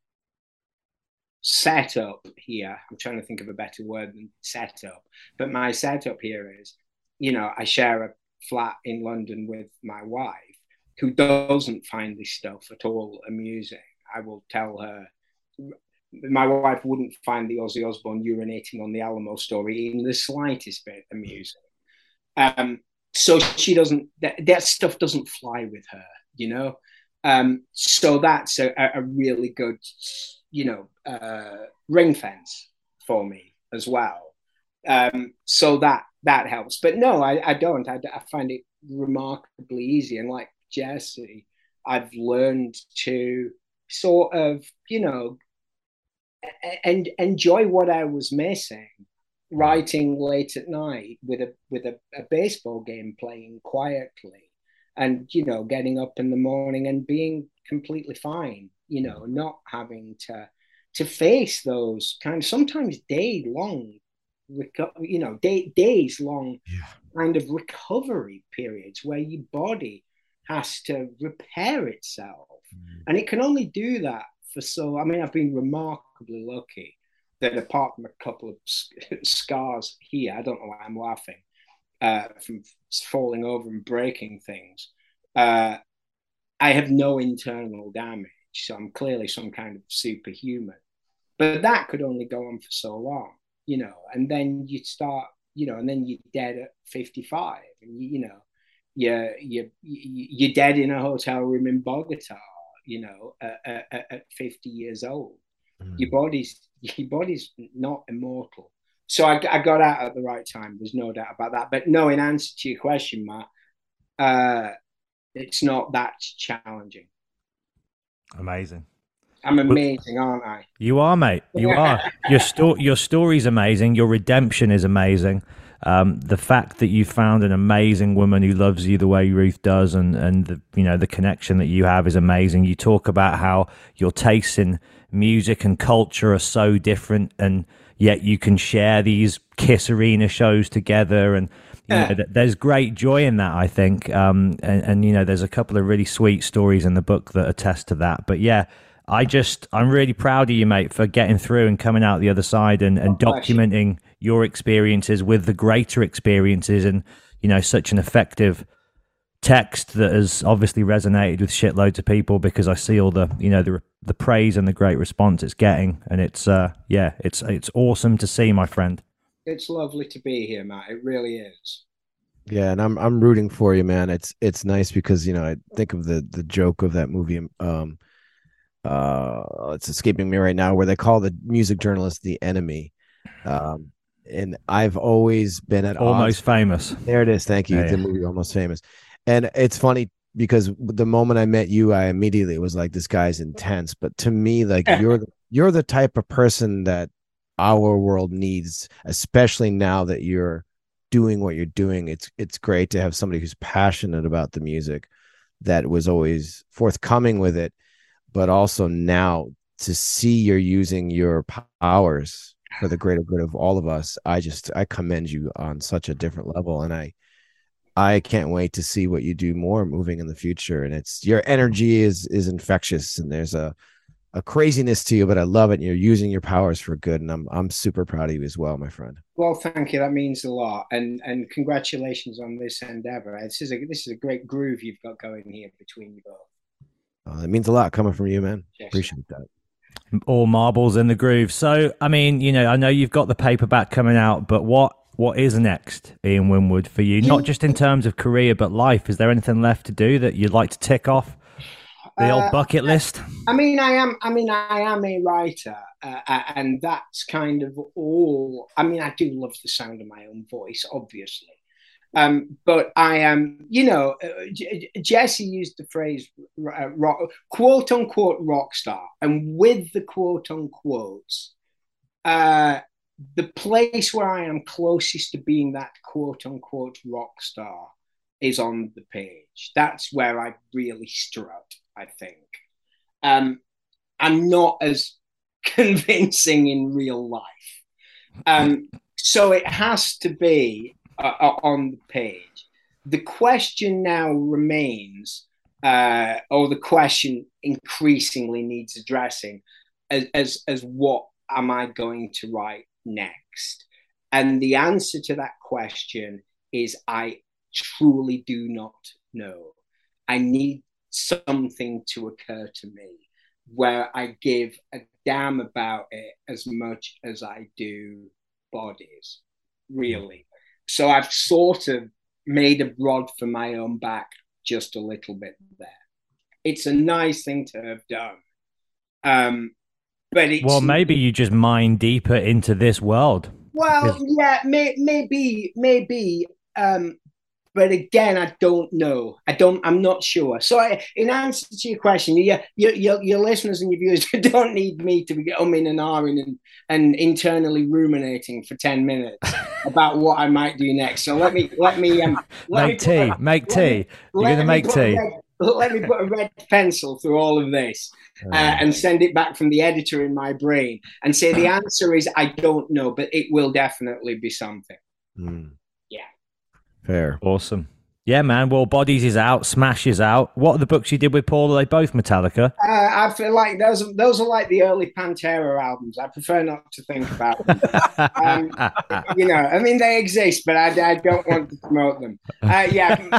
setup here, I'm trying to think of a better word than setup, but my setup here is, you know, I share a flat in London with my wife, who doesn't find this stuff at all amusing. I will tell her, my wife wouldn't find the Ozzy Osbourne urinating on the Alamo story in the slightest bit amusing. Um, so she doesn't, that, that stuff doesn't fly with her, you know? Um, so that's a, a really good, you know, uh, ring fence for me as well. Um, so that, that helps. But no, I, I don't. I, I find it remarkably easy. And like Jesse, I've learned to sort of, you know, and enjoy what I was missing writing late at night with a with a, a baseball game playing quietly, and you know, getting up in the morning and being completely fine, you know, not having to to face those kind of sometimes day long, you know, day, days long yeah. kind of recovery periods where your body has to repair itself. Mm. And it can only do that for so, I mean, I've been remarkably lucky that apart from a couple of scars here, I don't know why I'm laughing, uh, from falling over and breaking things, uh, I have no internal damage. So I'm clearly some kind of superhuman. But that could only go on for so long, you know, and then you start, you know, and then you're dead at fifty-five, and you, you know, you're, you're, you're dead in a hotel room in Bogota, you know, at, at, at fifty years old. Mm. Your body's, your body's not immortal. So I, I got out at the right time. There's no doubt about that. But no, in answer to your question, Matt, uh, it's not that challenging. Amazing. I'm amazing, aren't I? You are, mate. You are. Your sto- your story's amazing. Your redemption is amazing. Um, the fact that you found an amazing woman who loves you the way Ruth does, and and the, you know, the connection that you have is amazing. You talk about how your tastes in music and culture are so different, and yet you can share these Kiss Arena shows together, and you know, there's great joy in that, I think. Um, and, and you know, there's a couple of really sweet stories in the book that attest to that. But yeah. I just, I'm really proud of you, mate, for getting through and coming out the other side and, and documenting your experiences with the greater experiences, and, you know, such an effective text that has obviously resonated with shitloads of people, because I see all the, you know, the the praise and the great response it's getting. And it's, uh, yeah, it's it's awesome to see, my friend. It's lovely to be here, Matt. It really is. Yeah, and I'm I'm rooting for you, man. It's it's nice because, you know, I think of the the joke of that movie, um, uh it's escaping me right now, where they call the music journalist the enemy, um and I've always been at Almost odds. Famous. There it is. Thank you. Yeah, the yeah. movie Almost Famous. And it's funny because the moment I met you, I immediately was like, this guy's intense. But to me, like, you're the, you're the type of person that our world needs, especially now that you're doing what you're doing. It's it's great to have somebody who's passionate about the music, that was always forthcoming with it, but also now to see you're using your powers for the greater good of all of us. I just, I commend you on such a different level. And I, I can't wait to see what you do more moving in the future. And it's, your energy is, is infectious, and there's a, a craziness to you, but I love it. And you're using your powers for good. And I'm, I'm super proud of you as well, my friend. Well, thank you. That means a lot. And, and congratulations on this endeavor. This is a, this is a great groove you've got going here between you both. Uh, it means a lot coming from you, man. Yes. Appreciate that. All marbles in the groove. So, I mean, you know, I know you've got the paperback coming out, but what what is next, Ian Winwood, for you? Not just in terms of career, but life. Is there anything left to do that you'd like to tick off the uh, old bucket list? I mean, I am. I mean, I am a writer, uh, and that's kind of all. I mean, I do love the sound of my own voice, obviously. Um, but I am, you know, uh, J- Jesse used the phrase uh, rock, quote unquote rock star. And with the quote unquotes, uh, the place where I am closest to being that quote unquote rock star is on the page. That's where I really strut, I think. Um, I'm not as convincing in real life. Um, so it has to be Uh, on the page. The question now remains, uh, or the question increasingly needs addressing, as, as as what am I going to write next? And the answer to that question is, I truly do not know. I need something to occur to me where I give a damn about it as much as I do bodies, really. So I've sort of made a rod for my own back just a little bit there. It's a nice thing to have done. Um, but it's... Well, maybe you just mine deeper into this world. Well, yeah, may, maybe, maybe. Um, but again, I don't know. I don't. I'm not sure. So, I, in answer to your question, you, you, your your listeners and your viewers don't need me to be umming and ahhing and, and internally ruminating for ten minutes about what I might do next. So let me let me um let make me tea. A, make tea. You're gonna make tea. Red, let me put a red pencil through all of this uh, and send it back from the editor in my brain and say the answer is I don't know, but it will definitely be something. Mm. Yeah. Fair. Awesome. Yeah, man. Well, Bodies is out. Smash is out. What are the books you did with Paul? Are they both Metallica? Uh, I feel like those are, those are like the early Pantera albums. I prefer not to think about them. um, you know, I mean, they exist, but I, I don't want to promote them. Uh, yeah.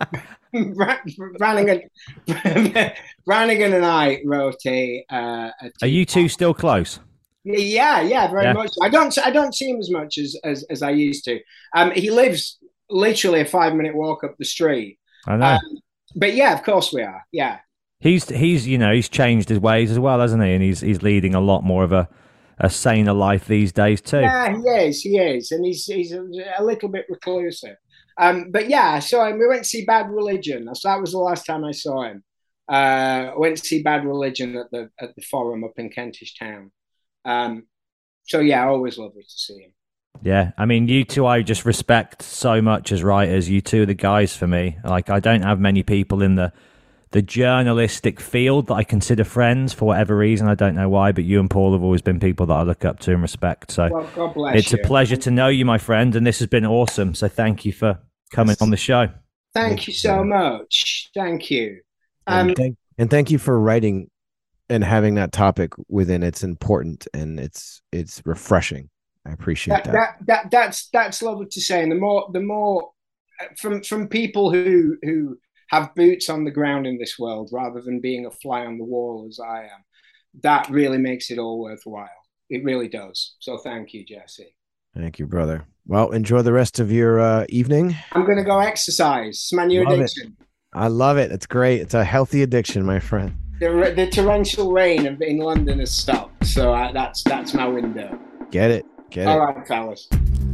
Brannigan, Brannigan and I wrote a. Uh, a are you two still close? Yeah, yeah, very yeah. much. I don't, I don't see him as much as as, as I used to. Um, he lives literally a five minute walk up the street. I know. Um, but yeah, of course we are. Yeah. He's he's you know he's changed his ways as well, hasn't he? And he's he's leading a lot more of a, a saner life these days too. Yeah, he is. He is, and he's he's a, a little bit reclusive. Um, but yeah, I saw him. We went to see Bad Religion. So that was the last time I saw him. Uh, went to see Bad Religion at the at the Forum up in Kentish Town. Um, so yeah, always lovely to see him. Yeah, I mean, you two I just respect so much as writers. You two are the guys for me. Like, I don't have many people in the the journalistic field that I consider friends for whatever reason. I don't know why, but you and Paul have always been people that I look up to and respect. So well, God bless it's you. a pleasure to know you, my friend, and this has been awesome. So thank you for coming on the show. Thank you so much. Thank you. Um, and, thank, and thank you for writing and having that topic within. It's important and it's it's refreshing. I appreciate that, that. that. That that's that's lovely to say. And the more the more from from people who who have boots on the ground in this world rather than being a fly on the wall as I am, that really makes it all worthwhile. It really does. So thank you, Jesse. Thank you, brother. Well, enjoy the rest of your uh, evening. I'm going to go exercise. It's my new love addiction. It. I love it. It's great. It's a healthy addiction, my friend. The, the torrential rain in London has stopped, so I, that's that's my window. Get it. Get All it. right, fellas.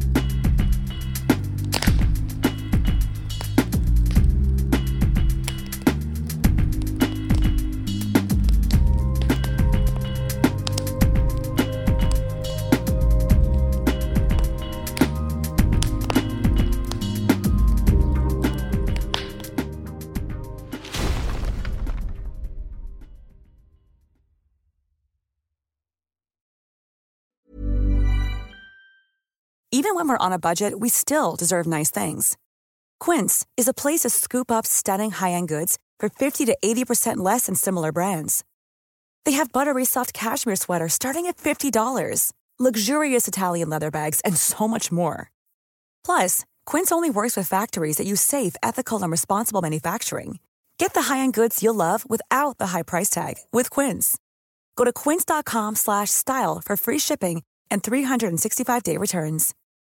Even when we're on a budget, we still deserve nice things. Quince is a place to scoop up stunning high-end goods for fifty to eighty percent less than similar brands. They have buttery soft cashmere sweaters starting at fifty dollars, luxurious Italian leather bags, and so much more. Plus, Quince only works with factories that use safe, ethical, and responsible manufacturing. Get the high-end goods you'll love without the high price tag with Quince. Go to quince.com slash style for free shipping and three sixty-five day returns.